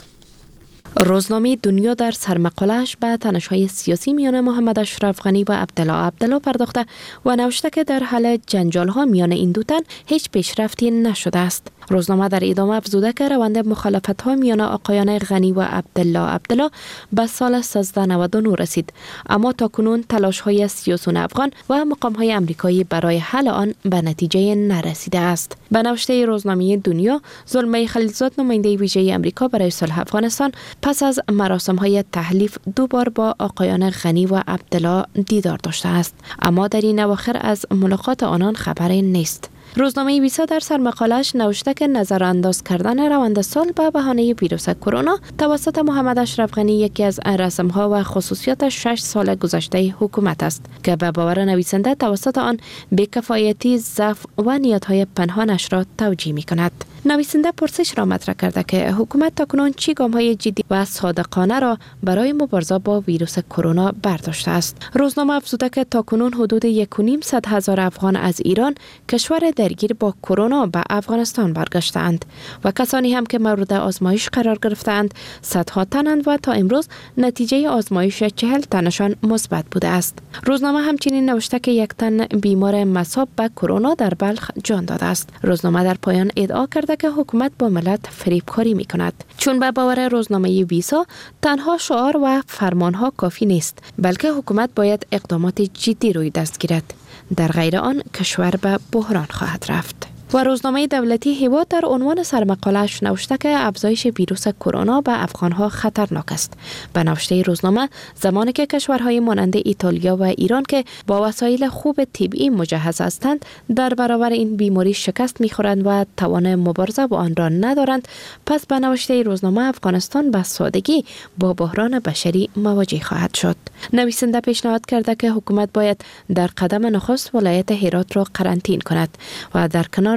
روزنامه دنیا در سرمقاله‌اش به تنش‌های سیاسی میان محمد اشرف غنی و عبدالله عبدالله پرداخته و نوشته که در حل جنجال‌ها میان این دو تن هیچ پیشرفتی نشده است. روزنامه در ادامه افزوده که روند مخالفت‌ها میان آقایان غنی و عبدالله عبدالله به سال سیزده نود و نه رسید، اما تاکنون تلاش‌های سیاسیون افغان و مقام‌های آمریکایی برای حل آن به نتیجه نرسیده است. به نوشته روزنامه دنیا، زلمه خلیلزاد، نماینده ویژه آمریکا برای صلح افغانستان، پس از مراسم‌های تحلیف دو بار با آقایان غنی و عبدالله دیدار داشته است، اما در این اواخر از ملاقات آنان خبری نیست. روزنامه ویسا در سرمقاله‌اش نوشته که نظرانداز کردن روند صلح به بهانه ویروس کرونا توسط محمد اشرف غنی یکی از رسم‌ها و خصوصیات شش سال گذشته حکومت است که به باور نویسنده توسط آن بی‌کفایتی، ضعف و نیت‌های پنهانش را توجیه می‌کند. نویسنده پرسش را مطرح کرده که حکومت تاکنون چه گام‌های جدی و صادقانه را برای مبارزه با ویروس کرونا برداشته است. روزنامه افزوده که تاکنون حدود یک و نیم صد هزار افغان از ایران، کشور درگیر با کرونا، به افغانستان برگشتند و کسانی هم که مورد آزمایش قرار گرفتند صدها تنند و تا امروز نتیجه آزمایش چهل تنشان مثبت بوده است. روزنامه همچنین نوشته که یک تن بیمار مصاب به کرونا در بلخ جان داده است. روزنامه در پایان ادعا کرده که حکومت با ملت فریبکاری می کند، چون به باور روزنامه ویسا تنها شعار و فرمانها کافی نیست، بلکه حکومت باید اقدامات جدی روی دست گیرد. در غیر آن کشور به بحران خواهد رفت. و روزنامه دولتی هیواد در عنوان سرمقاله‌اش نوشته که افزایش ویروس کرونا به افغانها خطرناک است. به نوشته روزنامه، زمانی که کشورهای مانند ایتالیا و ایران که با وسایل خوب طبی مجهز هستند در برابر این بیماری شکست می‌خورند و توان مبارزه با آن را ندارند، پس به نوشته روزنامه افغانستان به سادگی با بحران بشری مواجه خواهد شد. نویسنده پیشنهاد کرده که حکومت باید در قدم نخست ولایت هرات را قرنطین کند و در کنار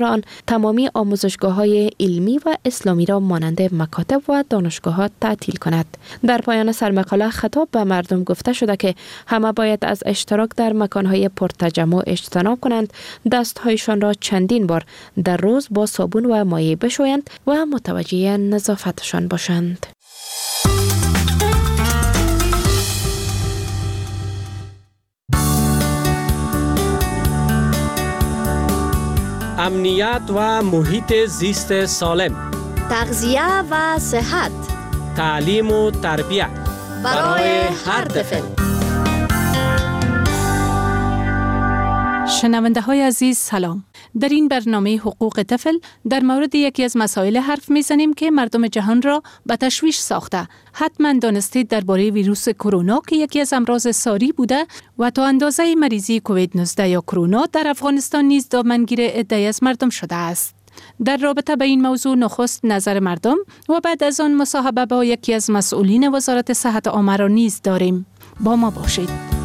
آن تمامی آموزشگاه‌های علمی و اسلامی را مانند مکاتب و دانشگاه‌ها تعطیل کند. در پایان سرمقاله خطاب به مردم گفته شده که همه باید از اشتراک در مکان‌های پرتجمع اجتناب کنند، دست‌هایشان را چندین بار در روز با صابون و مایع بشویند و متوجه نظافتشان باشند.
امنیت و محیط زیست سالم،
تغذیه و صحت،
تعلیم و تربیت
برای هر طفل.
شنونده های عزیز سلام. در این برنامه حقوق طفل در مورد یکی از مسائل حرف میزنیم که مردم جهان را به تشویش ساخته. حتما دانستید درباره ویروس کرونا که یکی از امراض ساری بوده و تا اندازه مریضی کووید نوزده یا کرونا در افغانستان نیز دامنگیر عده‌ای از مردم شده است. در رابطه به این موضوع نخست نظر مردم و بعد از آن مصاحبه با یکی از مسئولین وزارت صحت عامه را نیز داریم. با ما باشید.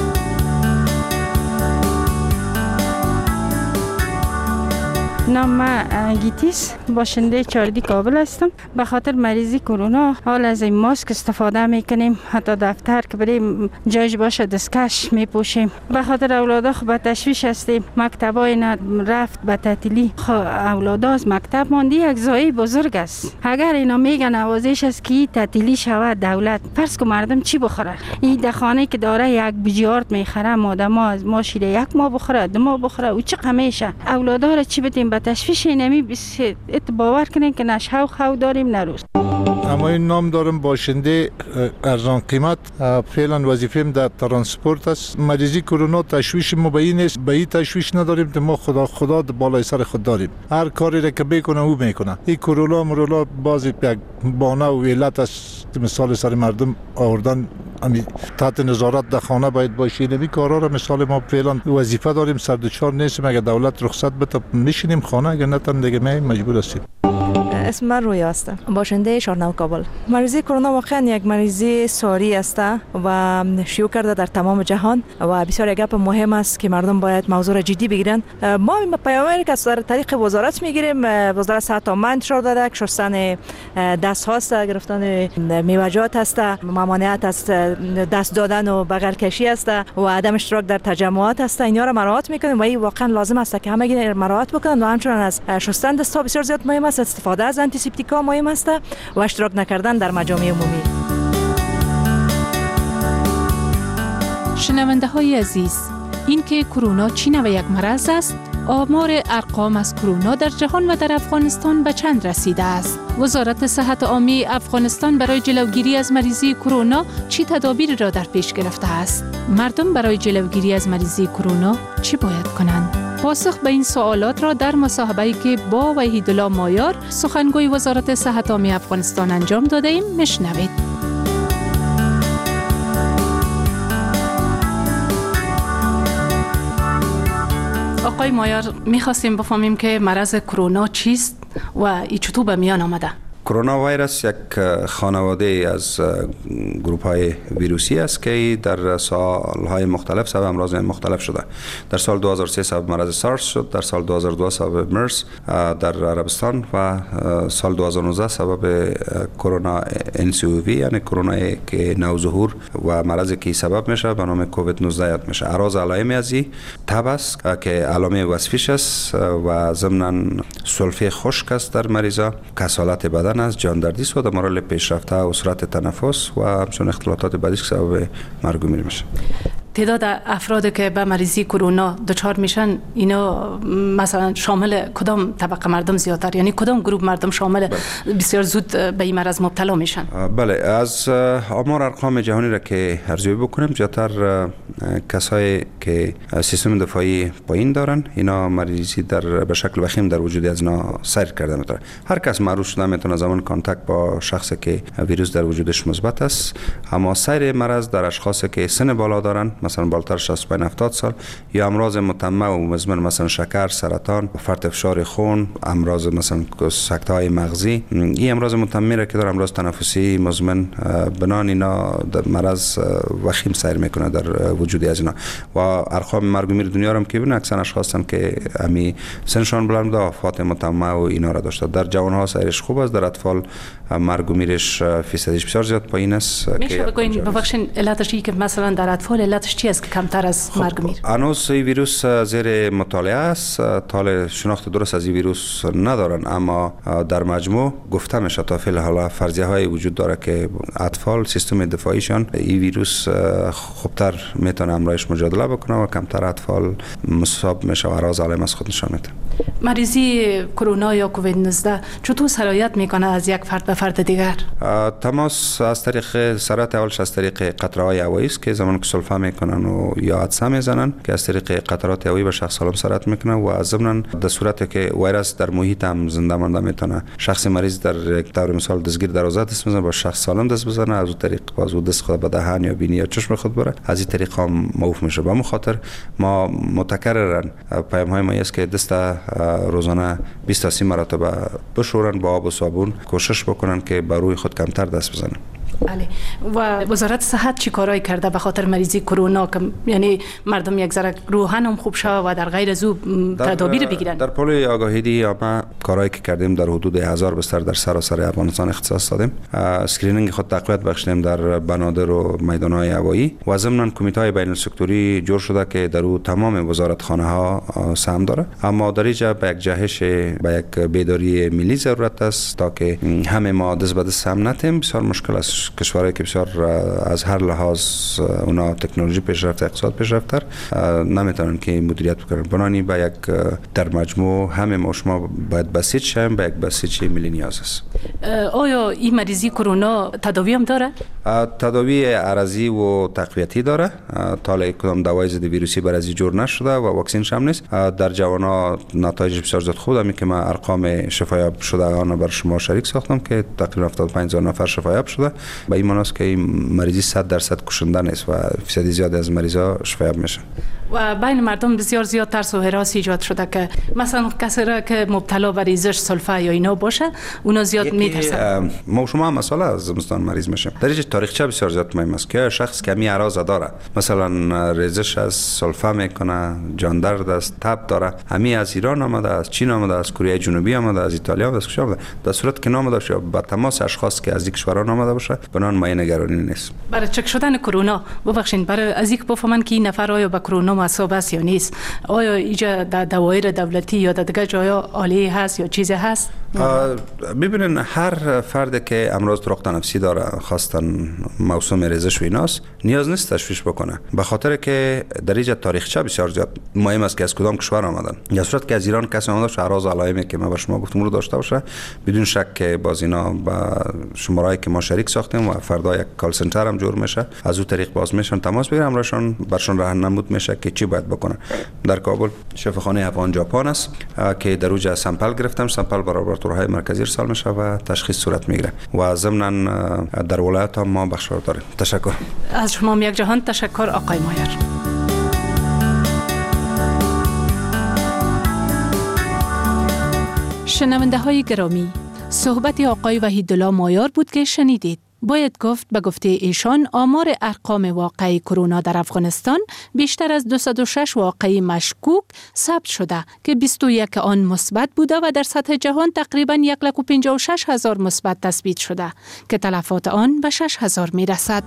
نام من گیتیس، باشنده چاردی کابل هستم. به خاطر مریضی کرونا حال از این ماسک استفاده میکنیم، حتی دفتر که بریم جایش باشه دستکش میپوشیم. به خاطر اولادا خب به تشویش هستیم. مکتبای رفت به تعطیلی، خب اولادا از مکتب ماندی یک ضایعه بزرگ است. اگر اینا میگن نوازش است که تعطیلی شود دولت، فرض که مردم چی بخوره؟ این دخانه که داره یک بجیارد میخره، مادما از ما شیره یک ماه بخوره، دو ماه بخوره، او چه همیشه اولادا را چی بدیم؟ تشویش اینمی بس باور کنین که نشه و خو داریم نروز.
اما این نام دارم باشنده ارزان قیمت، فعلا وظیفه‌ام در ترانسپورت است. مریضی کرونا تشویش ما به این است، به این تشویش نداریم که ما خدا خدا بالای سر خود داریم. هر کاری را که بکنه او میکنه. این کرونا مرولا باز یک بانه و علت است، مثال سر مردم آوردن امی تحت نظارت در خانه باید باشی. نمی کارا را مثال ما فعلا وظیفه داریم، سردچار نیستیم. اگر دولت رخصت بده میشینیم خانه، اگر نه تن دیگه می مجبور هستیم.
اسم من رویا است، باشنده شارنو کابل. مریضی کرونا واقعا یک مریضی ساری است و شیوع کرده در تمام جهان و بسیار گپ مهم است که مردم باید موضوع را جدی بگیرند. ما پیامی که از طریق وزارت میگیریم، وزارت صحت عامه انتشار داده که شستن دست هاست، گرفتن میوه‌جات است، ممانعت است، دست دادن و بغل کشی است و عدم اشتراک در تجمعات است. اینا را مراعات میکنیم و این واقعا لازم است که همه مراعات بکنند و همچنین از شستن دست ها بسیار زیاد مهم است. استفاده از آنتی سپتیکا مهم است و اشتراک نکردن در مجامع عمومی.
شنونده های عزیز، این که کرونا چی نوع یک مرض است، آمار ارقام از کرونا در جهان و در افغانستان به چند رسیده است؟ وزارت صحت عامه افغانستان برای جلوگیری از مریضی کرونا چی تدابیر را در پیش گرفته است؟ مردم برای جلوگیری از مریضی کرونا چی باید کنند؟ پاسخ به این سوالات را در مصاحبه‌ای که با وحیدالله مایار، سخنگوی وزارت صحت عامه افغانستان انجام داده ایم میشنوید. آقای مایار، میخواستیم بفهمیم که مرض کرونا چیست و ای چطور به میان آمده؟
کرونا ویروس یک خانواده از گروپ های ویروسی است که در سالهای مختلف سبب امراض مختلف شده. در سال دو هزار و سه سبب مرض سارس شد، در سال دو هزار و دو سبب مرس در عربستان و سال دو هزار و نوزده سبب کرونا انسیووی، یعنی کرونا که نوظهور و مرضی که سبب میشه به نام کووید نوزده یاد میشه. اعراض علائم از این تب است که علامه وصفیش است و ضمن سلفه خشک است در مریضا، کسالت بدن از جان دردی است و در مراحل پیشرفته و سرعت تنفس و همچنین اختلالات بعدی که سبب مرگ و میر میشه.
تعداد افرادی که به مریضی کرونا دچار میشن، اینا مثلا شامل کدام طبقه مردم زیادتر، یعنی کدام گروه مردم شامل بسیار زود به این مرض مبتلا میشن؟
بله، از آمار ارقام جهانی را که ارزیابی بکنیم، زیادتر کسایی که سیستم دفاعی پایین دارن، اینا مریضی در به شکل وخیم در وجود از اینا سیر کرده میتونه. هر کس معروف شده میتونه زمان کانتاکت با شخصی که ویروس در وجودش مثبت است، اما سیر مرض در اشخاصی که سن بالا دارن، مثلا بالاتر شصت و پنج هفتاد سال، یا امراض متمم و مزمن مثلا شکر، سرطان، فرط فشار خون، امراض مثلا سکته های مغزی، این امراض متمم که داره، امراض تنفسی مزمن، بنان اینا در مرض وخیم سیر میکنه در وجود از اینا. و ارقام مرگ و میر دنیا رو که ببینن اکثر اشخاص هستن که امی سنشان بلند بوده، وفات متمم و اینا را داشته. در جوان ها سیرش خوب است، در اطفال مرگ و میرش فیصدیش بسیار زیاد پایین است.
میشه بگوین ببخشید علتش چیه که مثلا در اطفال علتش چی است که کمتر از
خب
مرگ و میر؟
هنوز این ویروس زیر مطالعه است، تا شناخت درست از این ویروس ندارن، اما در مجموع گفته میشه تا فعل حالا فرضیه های وجود داره که اطفال سیستم دفاعیشان این ویروس خوبتر میتونه امرایش مجادله بکنه و کمتر اطفال مصاب میشه و اعراض علائم از خود نشان میده.
مریضی کرونا یا کووید نوزده چطور سرایت میکنه از یک فرد به فرد دیگر؟
تماس از طریق سرایت اولش از طریق قطره های هوایی است که زمان که سلفه میکنن و یا عدسه میزنن که از طریق قطرات هوایی به شخص سالم سرایت میکنه و ضمن در صورتی که ویروس در محیط هم زنده مانده میتونه، شخص مریض در یک طور مثال دستگیر در اوزه دست بزنه با شخص سالم دست بزنه، از اون طریق باز او دست خود به دهان یا بینی یا چشم خود بره، از این طریق هم معاف میشه. به خاطر ما متکررا پیام های ما است که دست روزانه بیست تا سی مرتبه بشورن با آب و صابون، کوشش بکنن که بر روی خود کمتر دست بزنن.
بله. و وزارت صحت چی کارایی کرده به خاطر مریضی کرونا که یعنی مردم یک ذره روحن هم خوب شود و در غیر از او تدابیر بگیرن؟
در پول آگاهی ما کارایی که کردیم در حدود هزار بستر در سراسر افغانستان اختصاص دادیم. اسکرینینگ خود تقویت بخشیدیم در بنادر و میدان‌های هوایی و ضمن کمیته بین السکتوری جور شده که در او تمام وزارتخانه ها سهم داره، اما در اینجا به یک جهش به یک بیداری ملی ضرورت است تا که همه ما دست به دست هم نتیم. بسیار مشکل است کشورهایی که بسیار از هر لحاظ اونا تکنولوژی پیشرفته، اقتصاد پیشرفته نمیتونن که مدیریت بکنن. بنانی با یک در مجموع همه ما شما باید بسیج شیم، با یک بسیج ملی نیاز است.
آیا این مریضی کرونا تداوی هم داره؟
تداوی عرضی و تقویتی داره. تا کدام دوای ضد ویروسی بر از جور نشده و واکسینش هم نیست. در جوانا نتایج بسیار زیاد خوبه. می که ما ارقام شفایاب شدگان بر شما شریک ساختم که تقریبا هفتاد و پنج هزار نفر شفایاب شده. به این معنی است که این مریضی صد درصد کشنده نیست و فیصدی زیاد از مریضا شفایاب میشن.
و بین مردم بسیار زیاد ترس و هراس ایجاد شده که مثلا کسی را که مبتلا به ریزش سلفه یا اینا باشه اونا زیاد میترسن.
ما شما هم مسئله از زمستان مریض میشیم. در اینجا تاریخچه بسیار زیاد مهم است که شخص کمی اعراض داره، مثلا ریزش از سلفه میکنه، جان درد است، تب داره، همین از ایران آمده، از چین آمده، از کره جنوبی آمده، از ایتالیا آمده، از کجا آمده، در صورت که نام داشته با تماس اشخاص که از این کشورها آمده باشه بنان ما نگرانی نیست.
برای چک شدن کرونا ببخشید برای از اینکه بفهمن که این نفر آیا به کرونا مصاب است یا نیست، آیا اینجا در دوایر دولتی یا در دیگر جایا آلی هست یا چیزی هست؟
ببینن هر فرد که امراض طرق تنفسی داره خاصتاً موسوم ریزش و ایناست نیاز نیست تشویش بکنه، به خاطر که در اینجا تاریخچه بسیار زیاد مهم است که از کدام کشور آمدن. در صورت که از ایران کسی آمده باشه اعراض علائمی که ما به شما گفتم رو داشته باشه بدون شک که باز اینا با شمارهایی که ما شریک ساختیم و فردا یک کال سنتر هم جور میشه، از اون طریق باز میشن تماس بگیرن، امرشون برشون راهنمود میشه که چی باید بکنن. در کابل شفاخانه افغان ژاپن است که در اونجا سامپل گرفتم، سامپل برای لابراتوارهای مرکزی ارسال میشه و تشخیص صورت میگیره و ضمن در ولایت هم ما بخشوار داریم. تشکر
از شما. یک جهان تشکر آقای مایر. شنونده های گرامی، صحبت آقای وحیدالله مایار بود که شنیدید. باید گفت به گفته ایشان آمار ارقام واقعی کرونا در افغانستان بیشتر از دویست و شش واقعی مشکوک ثبت شده که بیست و یک آن مثبت بوده و در سطح جهان تقریبا یک لک و پنجاه و شش هزار مثبت تثبیت شده که تلفات آن به شش هزار می رسد.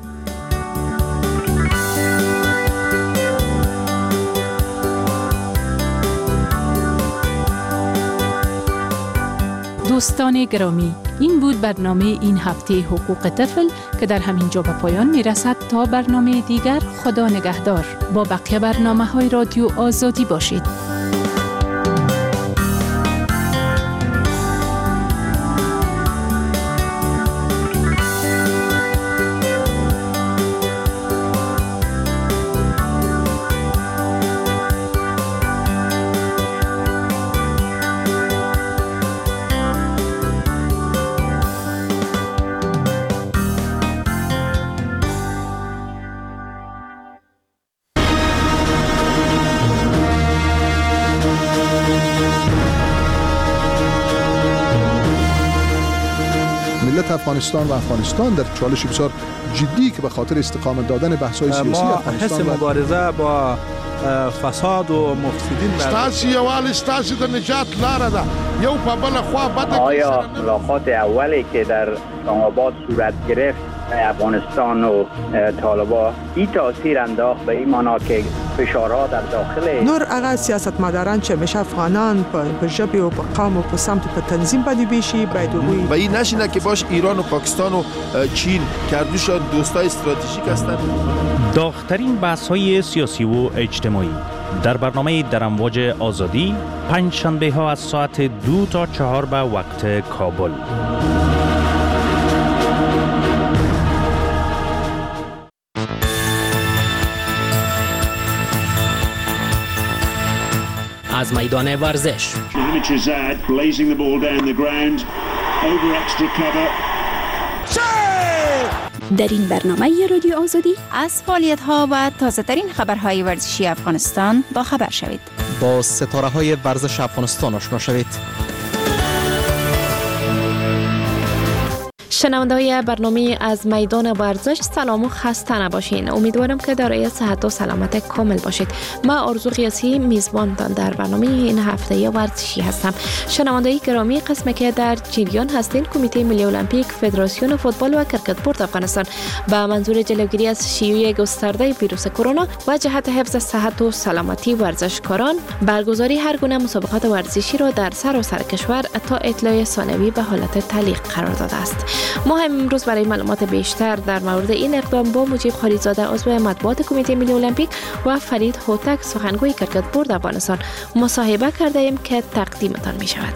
دوستان گرامی، این بود برنامه این هفته حقوق طفل که در همین جا به پایان می رسد. تا برنامه دیگر خدا نگهدار. با بقیه برنامه های رادیو آزادی باشید.
منطقه افغانستان و افغانستان در چالش بسیار جدی که به خاطر استقامت دادن بحث‌های سیاسی
ما
افغانستان
حس مبارزه با فساد و مفسدین
ستاسو یوال ستاسو د نجات لاره ده یو په بل خوا بده.
آیا ملاقات اولی که در اسلام آباد صورت گرفت افغانستان و طالبان این تاثیر انداخت به این معنا که فشارها در داخل
نور هغه سیاستمداران چې همیشه افغانان په ژبه او په قوم او په سمت په تنظیم باندې بیشي باید وګوري
و این نشینه که باش ایران و پاکستان و چین کردوشان دوستای استراتژیک هستند.
داغ‌ترین بحث‌های سیاسی و اجتماعی در برنامه در امواج آزادی پنج شنبه ها از ساعت دو تا چهار به وقت کابل.
از میدان ورزش
در این برنامه رادیو آزادی از فعالیت‌ها و تازه‌ترین خبرهای ورزشی افغانستان با خبر شوید.
با ستاره‌های ورزش افغانستان آشنا شوید.
شنونده‌های برنامه از میدان ورزش سلام و خسته نباشین. امیدوارم که دارای صحت و سلامت کامل باشید. من آرزو قیاسی میزبانتان در برنامه این هفته ورزشی هستم. شنونده‌های گرامی، قسمی که در جریان هستین، کمیته ملی المپیک، فدراسیون فوتبال و کرکت بورد افغانستان به منظور جلوگیری از شیوع گسترده ویروس کرونا و جهت حفظ صحت و سلامتی ورزشکاران برگزاری هر گونه مسابقات ورزشی را در سراسر کشور تا اطلاع ثانوی به حالت تعلیق قرار داده است. ما هم امروز برای معلومات بیشتر در مورد این اقدام با مجیب خالیزاده عضو مطبوعات کمیته ملی المپیک و فرید هوتک سخنگوی کرکت بورد افغانستان مصاحبه کرده ایم که تقدیمتان می شود.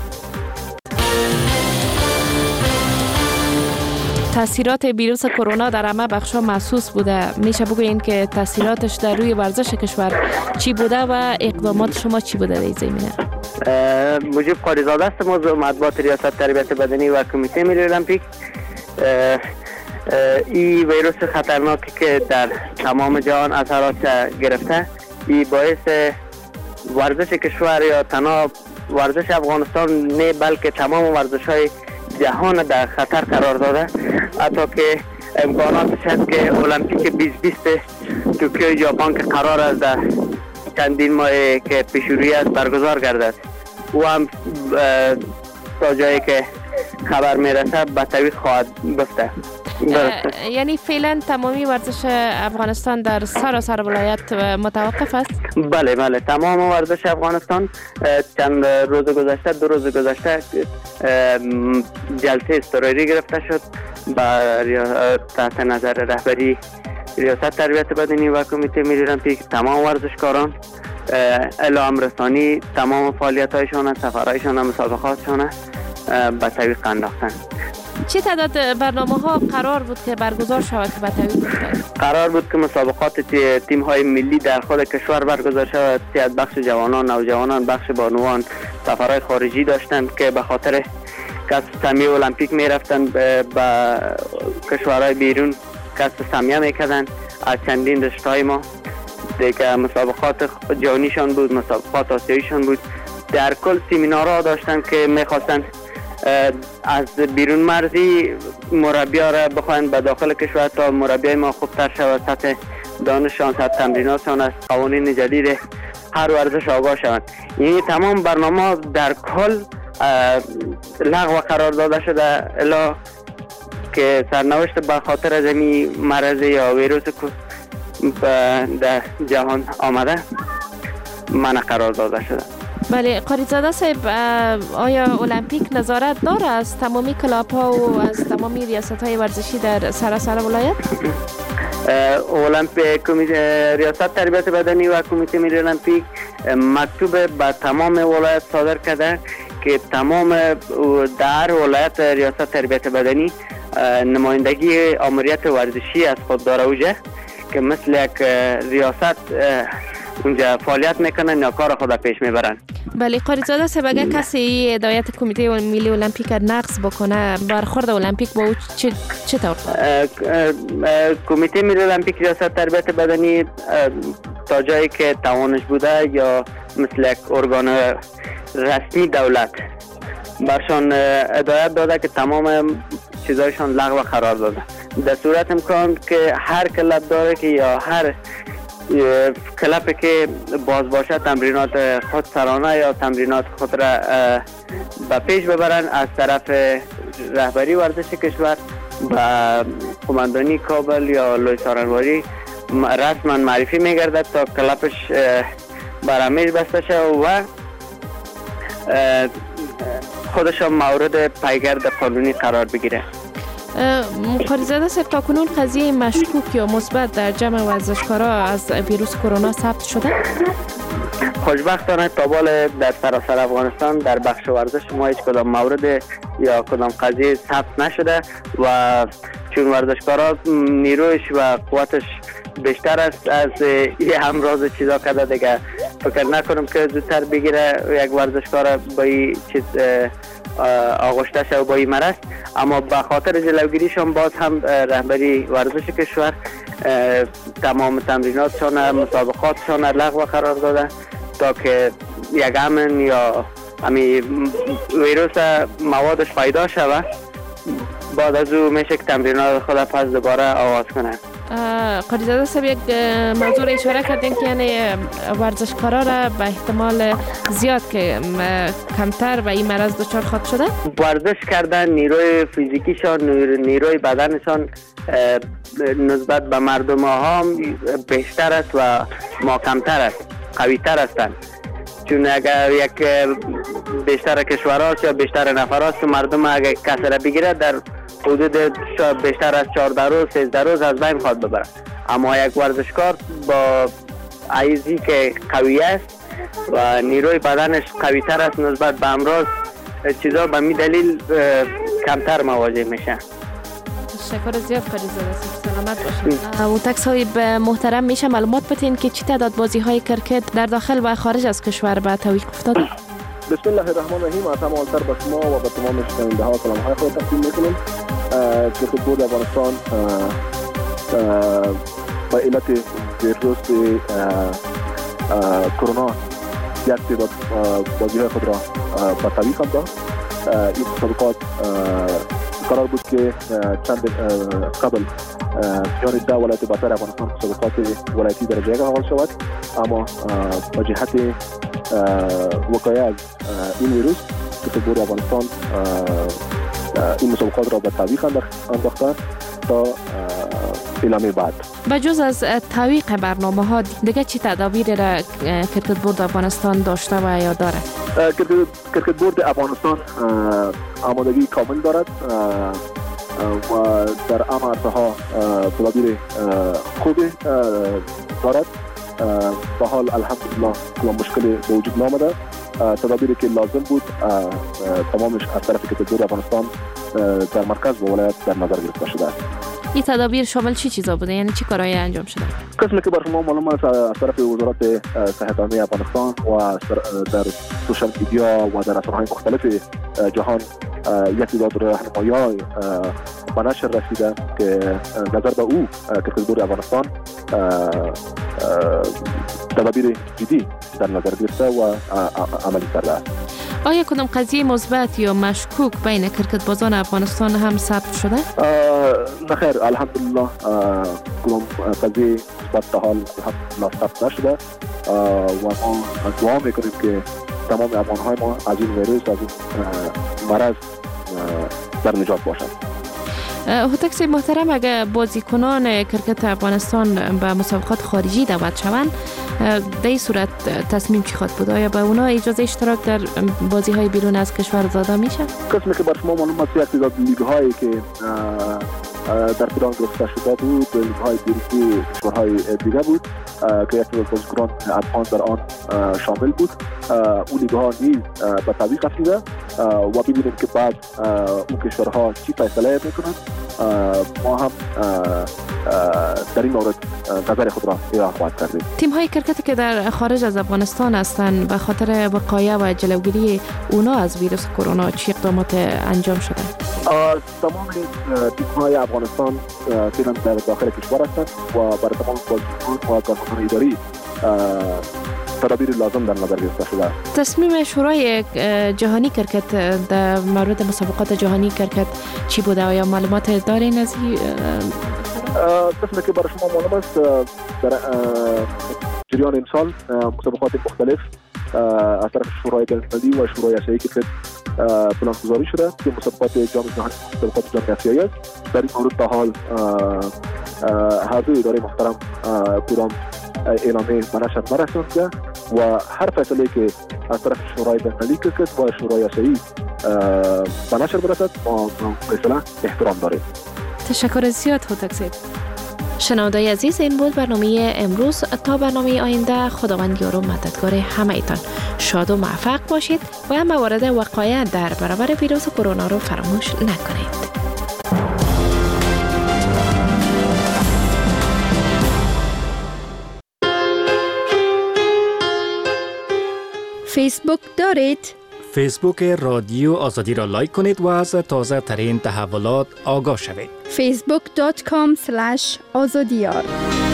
تاثیرات ویروس کرونا در همه بخش‌ها محسوس بوده. میشه بگویین که تاثیراتش در روی ورزش کشور چی بوده و اقدامات شما چی بوده در این زمینه؟
مجیب خالیزاده است، موضوع مطبوعات ریاست تربیت بدنی و کمیته ملی المپیک. این ویروس خطرناکی که در تمام جهان اثرات گرفته، این باعث ورزش کشور یا تنها ورزش افغانستان نه بلکه تمام ورزش‌های جهان در خطر قرار داده. حتی که امکاناتش هست که المپیک بیست بیست توکیو ژاپن که قرار است در چندین ماه که پیشروی است برگزار گردد و هم تا جایی که خبر میرسه به تعویق خواهد بفته.
یعنی فعلا تمامی ورزش افغانستان در سراسر ولایت متوقف است؟
بله بله، تمام ورزش افغانستان چند روز گذشته دو روز گذشته جلسه اضطراری گرفته شد با تحت نظر رهبری ریاست تربیت بدنی و کمیته ملی المپیک. تمام ورزشکاران اعلام رسانی تمام فعالیت‌هایشان، سفرهایشان، مسابقاتشان به تعویق انداختن.
چه تعداد برنامه‌ها قرار بود که برگزار شود که به تعویق افتاد؟
قرار بود که مسابقات تیم‌های ملی در خود کشور برگزار شود. از بخش جوانان، نوجوانان، بخش بانوان سفرهای خارجی داشتند که به خاطر کسب سهمیه المپیک می‌رفتند به کشورهای بیرون کسب سهمیه می‌کردند. از چندین رشته‌های ما دیگه مسابقات جهانیشان بود، مسابقات آسیاییشان بود. در کل سمینارها داشتن که می‌خواستند از بیرون مرزی مربی‌ها را بخواهند به داخل کشور تا مربیای ما خوبتر شود، سطح دانششان، سطح تمریناتشان از قوانین جدید هر ورزش آگاه شوند. یعنی تمام برنامه در کل لغو قرار داده شده الا که سرنوشت به خاطر از این مرض یا ویروس در جهان آمده منع قرار داده شده.
بله، قاریزاده صاحب، آیا المپیک نظارت داره از تمامی کلاب ها و از تمامی ریاست های ورزشی در سراسر ولایت؟
المپیک ریاست تربیت بدنی و کمیته ملی المپیک مکتوب به تمام ولایت صادر کرده که تمام در ولایت ریاست تربیت بدنی نمایندگی آمریت ورزشی از خود داره اوجه که مثل یک ریاست اونجا فعالیت میکنن یا کار خود پیش میبرن.
بله، قاریزاده صاحب، اگر کسی هدایت کمیته ملی المپیک نقض بکنه، برخورد المپیک با او چه چه طور خواهد؟
کمیته ملی المپیک ریاست تربیت بدنی تا جایی که توانش بوده یا مثل یک ارگان رسمی دولت برشان هدایت داده که تمام چیزایشان لغو قرار داده. در صورت امکان که هر کلب داره که یا هر کلبی که باز باشه تمرینات خود سرانه یا تمرینات خود را به پیش ببرن از طرف رهبری ورزش کشور و قماندانی کابل یا لوی سارنواری رسما معرفی میگردد تا کلبش برهمیش بسته شد و خودش مورد پیگرد قانونی قرار بگیره.
قاریزاده صاحب، تا کنون قضیه مشکوک یا مثبت در جمع ورزشکارا از ویروس کرونا ثبت شده؟
خوشبختانه تا بال در سراسر افغانستان در بخش ورزش ما هیچ کدام مورد یا کدام قضیه ثبت نشده و چون ورزشکارا نیرویش و قوتش بیشتر است از یه همراز چیزا کده دیگه فکر نکنم که زودتر بگیره یک ورزشکار با این چیز آغشته شد و با این مرض، اما به خاطر جلوگیریشان باز هم رهبری ورزش کشور تمام تمریناتشان مسابقاتشان لغو قرار داده تا که یک امن یا همی ویروس موادش پیدا شود بعد از او میشه که تمرینات خود پس دوباره آغاز کنه.
قاریزاده صاحب، یک موضوع اشاره کردین که یعنی ورزشکارا را به احتمال زیاد که کمتر به این مرض دچار خواهد شده.
ورزش کردن نیروی فیزیکیشان، نیروی بدنشان نسبت به مردم ها بیشتر است و ما کمتر است، قوی تر هستند. چون اگر یک بیشتر کشورهاست یا بیشتر نفراست که مردم اگر کسی را بگیره در حدود بیشتر از چهارده روز سیزده روز از بین خواهد ببره، اما یک ورزشکار با عیزی که قوی است و نیروی بدنش قوی تر است نسبت به امراض چیزا به می دلیل کمتر مواجه میشه.
تشکر زیاد قاریزاده صاحب، سلامت باشید. و تک صاحب محترم، میشه معلومات بدین که چی تعداد بازی های کرکت در داخل و خارج از کشور به توقف افتاده؟
بسم الله الرحمن الرحیم. از همه اولتر به شما و به تمام شنونده ها سلام های خود تقدیم میکنم. کرکت بورد افغانستان با علت ویروس کرونا یک تعداد بازی های خود را به توقف داد. این مسابقات قرار بود که چند قبل میان ده ولایت برتر افغانستان مسابقات ولایتی درجه یک آغاز شود، اما با جهت وقایع از این ویروس کرکت بورد افغانستان این مسابقات را به تعویق انداخته تا اعلام بعد.
بجز از تعویق برنامه ها دیگه چی تدابیر را کرکت بورد افغانستان داشته و یا داره؟
کرکت بورد افغانستان آمادگی کامل دارد و در همه عرصه ها تدابیر خوب دارد. به حال الحمدلله کلام مشکلی به وجود نامده. تدابیری که لازم بود تمامش از طرف کرکت بورد افغانستان در مرکز و ولایت در نظر گرفته شده است.
این تدابیر شامل چی چیزا بوده؟ یعنی چی کارهایی انجام شده؟
قسمی که بر شما معلوم است از طرف وزارت صحت عامه افغانستان و در سوشال میدیا و در رسانه‌های مختلف جهان یک تعداد راهنمایی‌های به نشر رسیده که نظر به او کرکت بورد افغانستان تدابیر جدی در نظر گرفته و عملی کرده است.
آیا کدام قضیه مثبت یا مشکوک بین کرکت بازان افغانستان هم ثبت شده؟
نخیر، الحمدلله کدام قضیه مثبت تا حال ثبت نشده و ما دعا میکنیم که تمام افغان‌های ما از این ویروس از این مرض در نجات باشند.
هوتک صاحب محترم، اگر بازیکنان کرکت افغانستان به مسابقات خارجی دعوت شوند، در این صورت تصمیم چی خواهد بود؟ آیا به اونا اجازه اشتراک در بازی های بیرون از کشور داده میشه؟
قسمی که بر شما معلوم است یک تعداد لیگ هایی که در پیران گرفته شده بود لیگ های بیرونی کشورهای دیگه بود که یک تعداد بازیکنان افغان در آن شامل بود. اون لیگ ها نیز به تعویق رسیده و ببینیم که بعد اون کشورها چی فیصله میکنند. ما هم در این مورد نظر خود را اعلام خواهد کردیم.
تیم های کرکتی که در خارج از افغانستان هستند به خاطر وقایع و جلوگیری اونا از ویروس کرونا چی اقدامات انجام شده؟
تمام تیم های افغانستان فعلا در داخل کشور هستند و برای تمام بازیکنان و کارکنان اداری تدابیر لازم در نظر گرفته شده است.
تصمیم شورای جهانی کرکت در مورد مسابقات جهانی کرکت چی بوده؟ آیا معلومات دارین از
مثل که برای شما معلوم است در جریان امسال مسابقات مختلف از طرف شورای بین‌المللی و شورای آسیایی کرکت پلانگذاری شده که مسابقات جام جهانی مسابقات جام آسیایی است. در این مورد تا حال هر دو اداره محترم کدام اعلامیه به نشر نرسانده و هر فیصله که از طرف شورای بین‌المللی کرکت و شورای آسیایی به نشر برسد ما فیصله احترام داریم.
تشکر زیاد هوتک صاحب. شنوندای عزیز، این بود برنامه امروز. تا برنامه آینده خداوند یار و مددگار همه ایتان. شاد و موفق باشید و موارد وقایع در برابر ویروس کرونا رو فراموش نکنید.
فیسبوک دارید؟
فیسبوک رادیو آزادی را لایک کنید و از تازه ترین تحولات آگاه شوید.
فیسبوک دات کام اسلش آزادیار.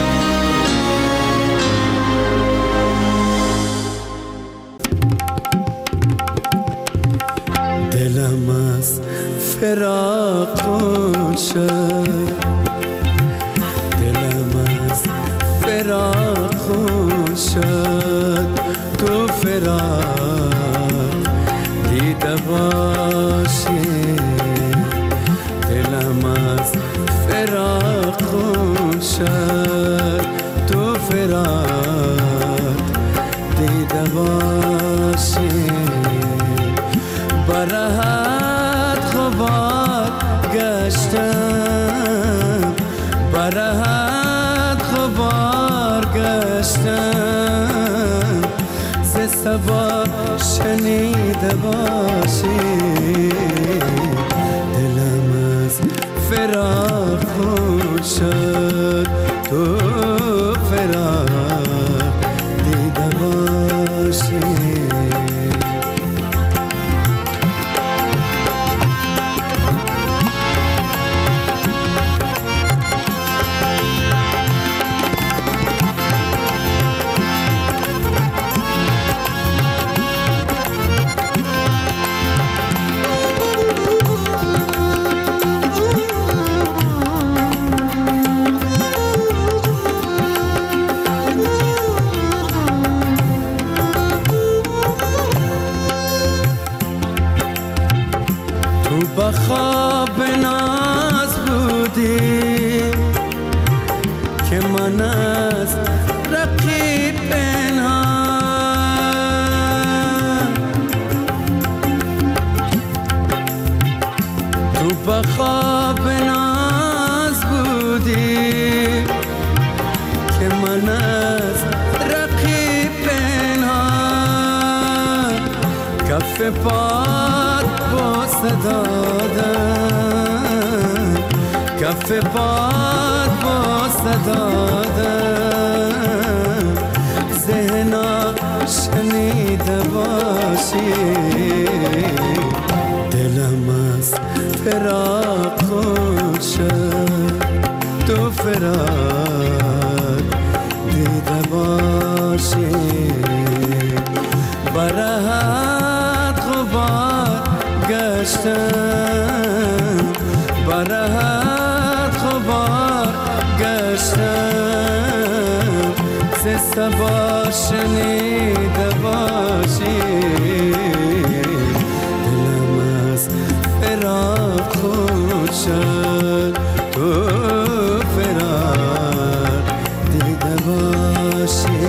دلم از فراق شد، دلم از فراق شد، تو فراق دیده باشی، دلم از فراق شد، تو فراق دیده باشی، برهت خوبات گشتم، برهت خوبار گشتم، ز سبا شنیده باشی، دلم از فراق شد، تو فراق دیده باشی. خواب ناز بودی که من از رقیب پنهان، تو با خواب ناز بودی که من از رقیب پنهان، کف پات بوسه دادم، کف پات بوسه دادم، ذهنا شنیده باشی، دلم از فراق شد، تو فراق دیده باشی، برهت خوبار گشتم، برهت خوبار گشتم، ز سبا شنیده باشی، دلم از فراق شد، تو فراق دیده باشی.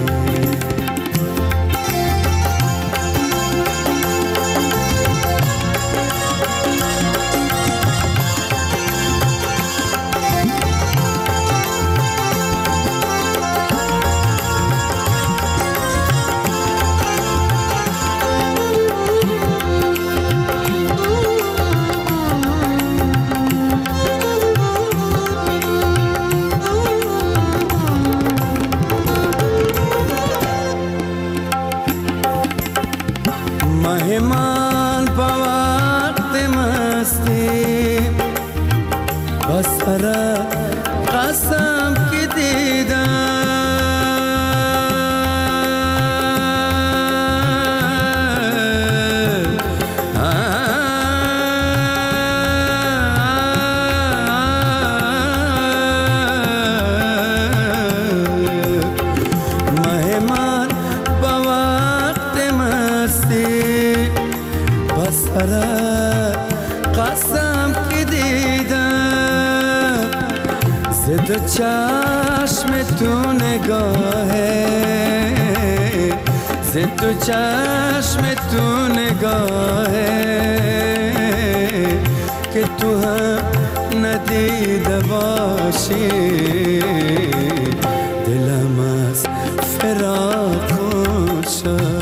مهمان با وقت مستی بسر قسم که دیدم، سفرت قسم که دیدم زد چشم تو نگاهه زد تو چشم تو نگاهه که تو هم ندیده باشی دلم از فراق خود شد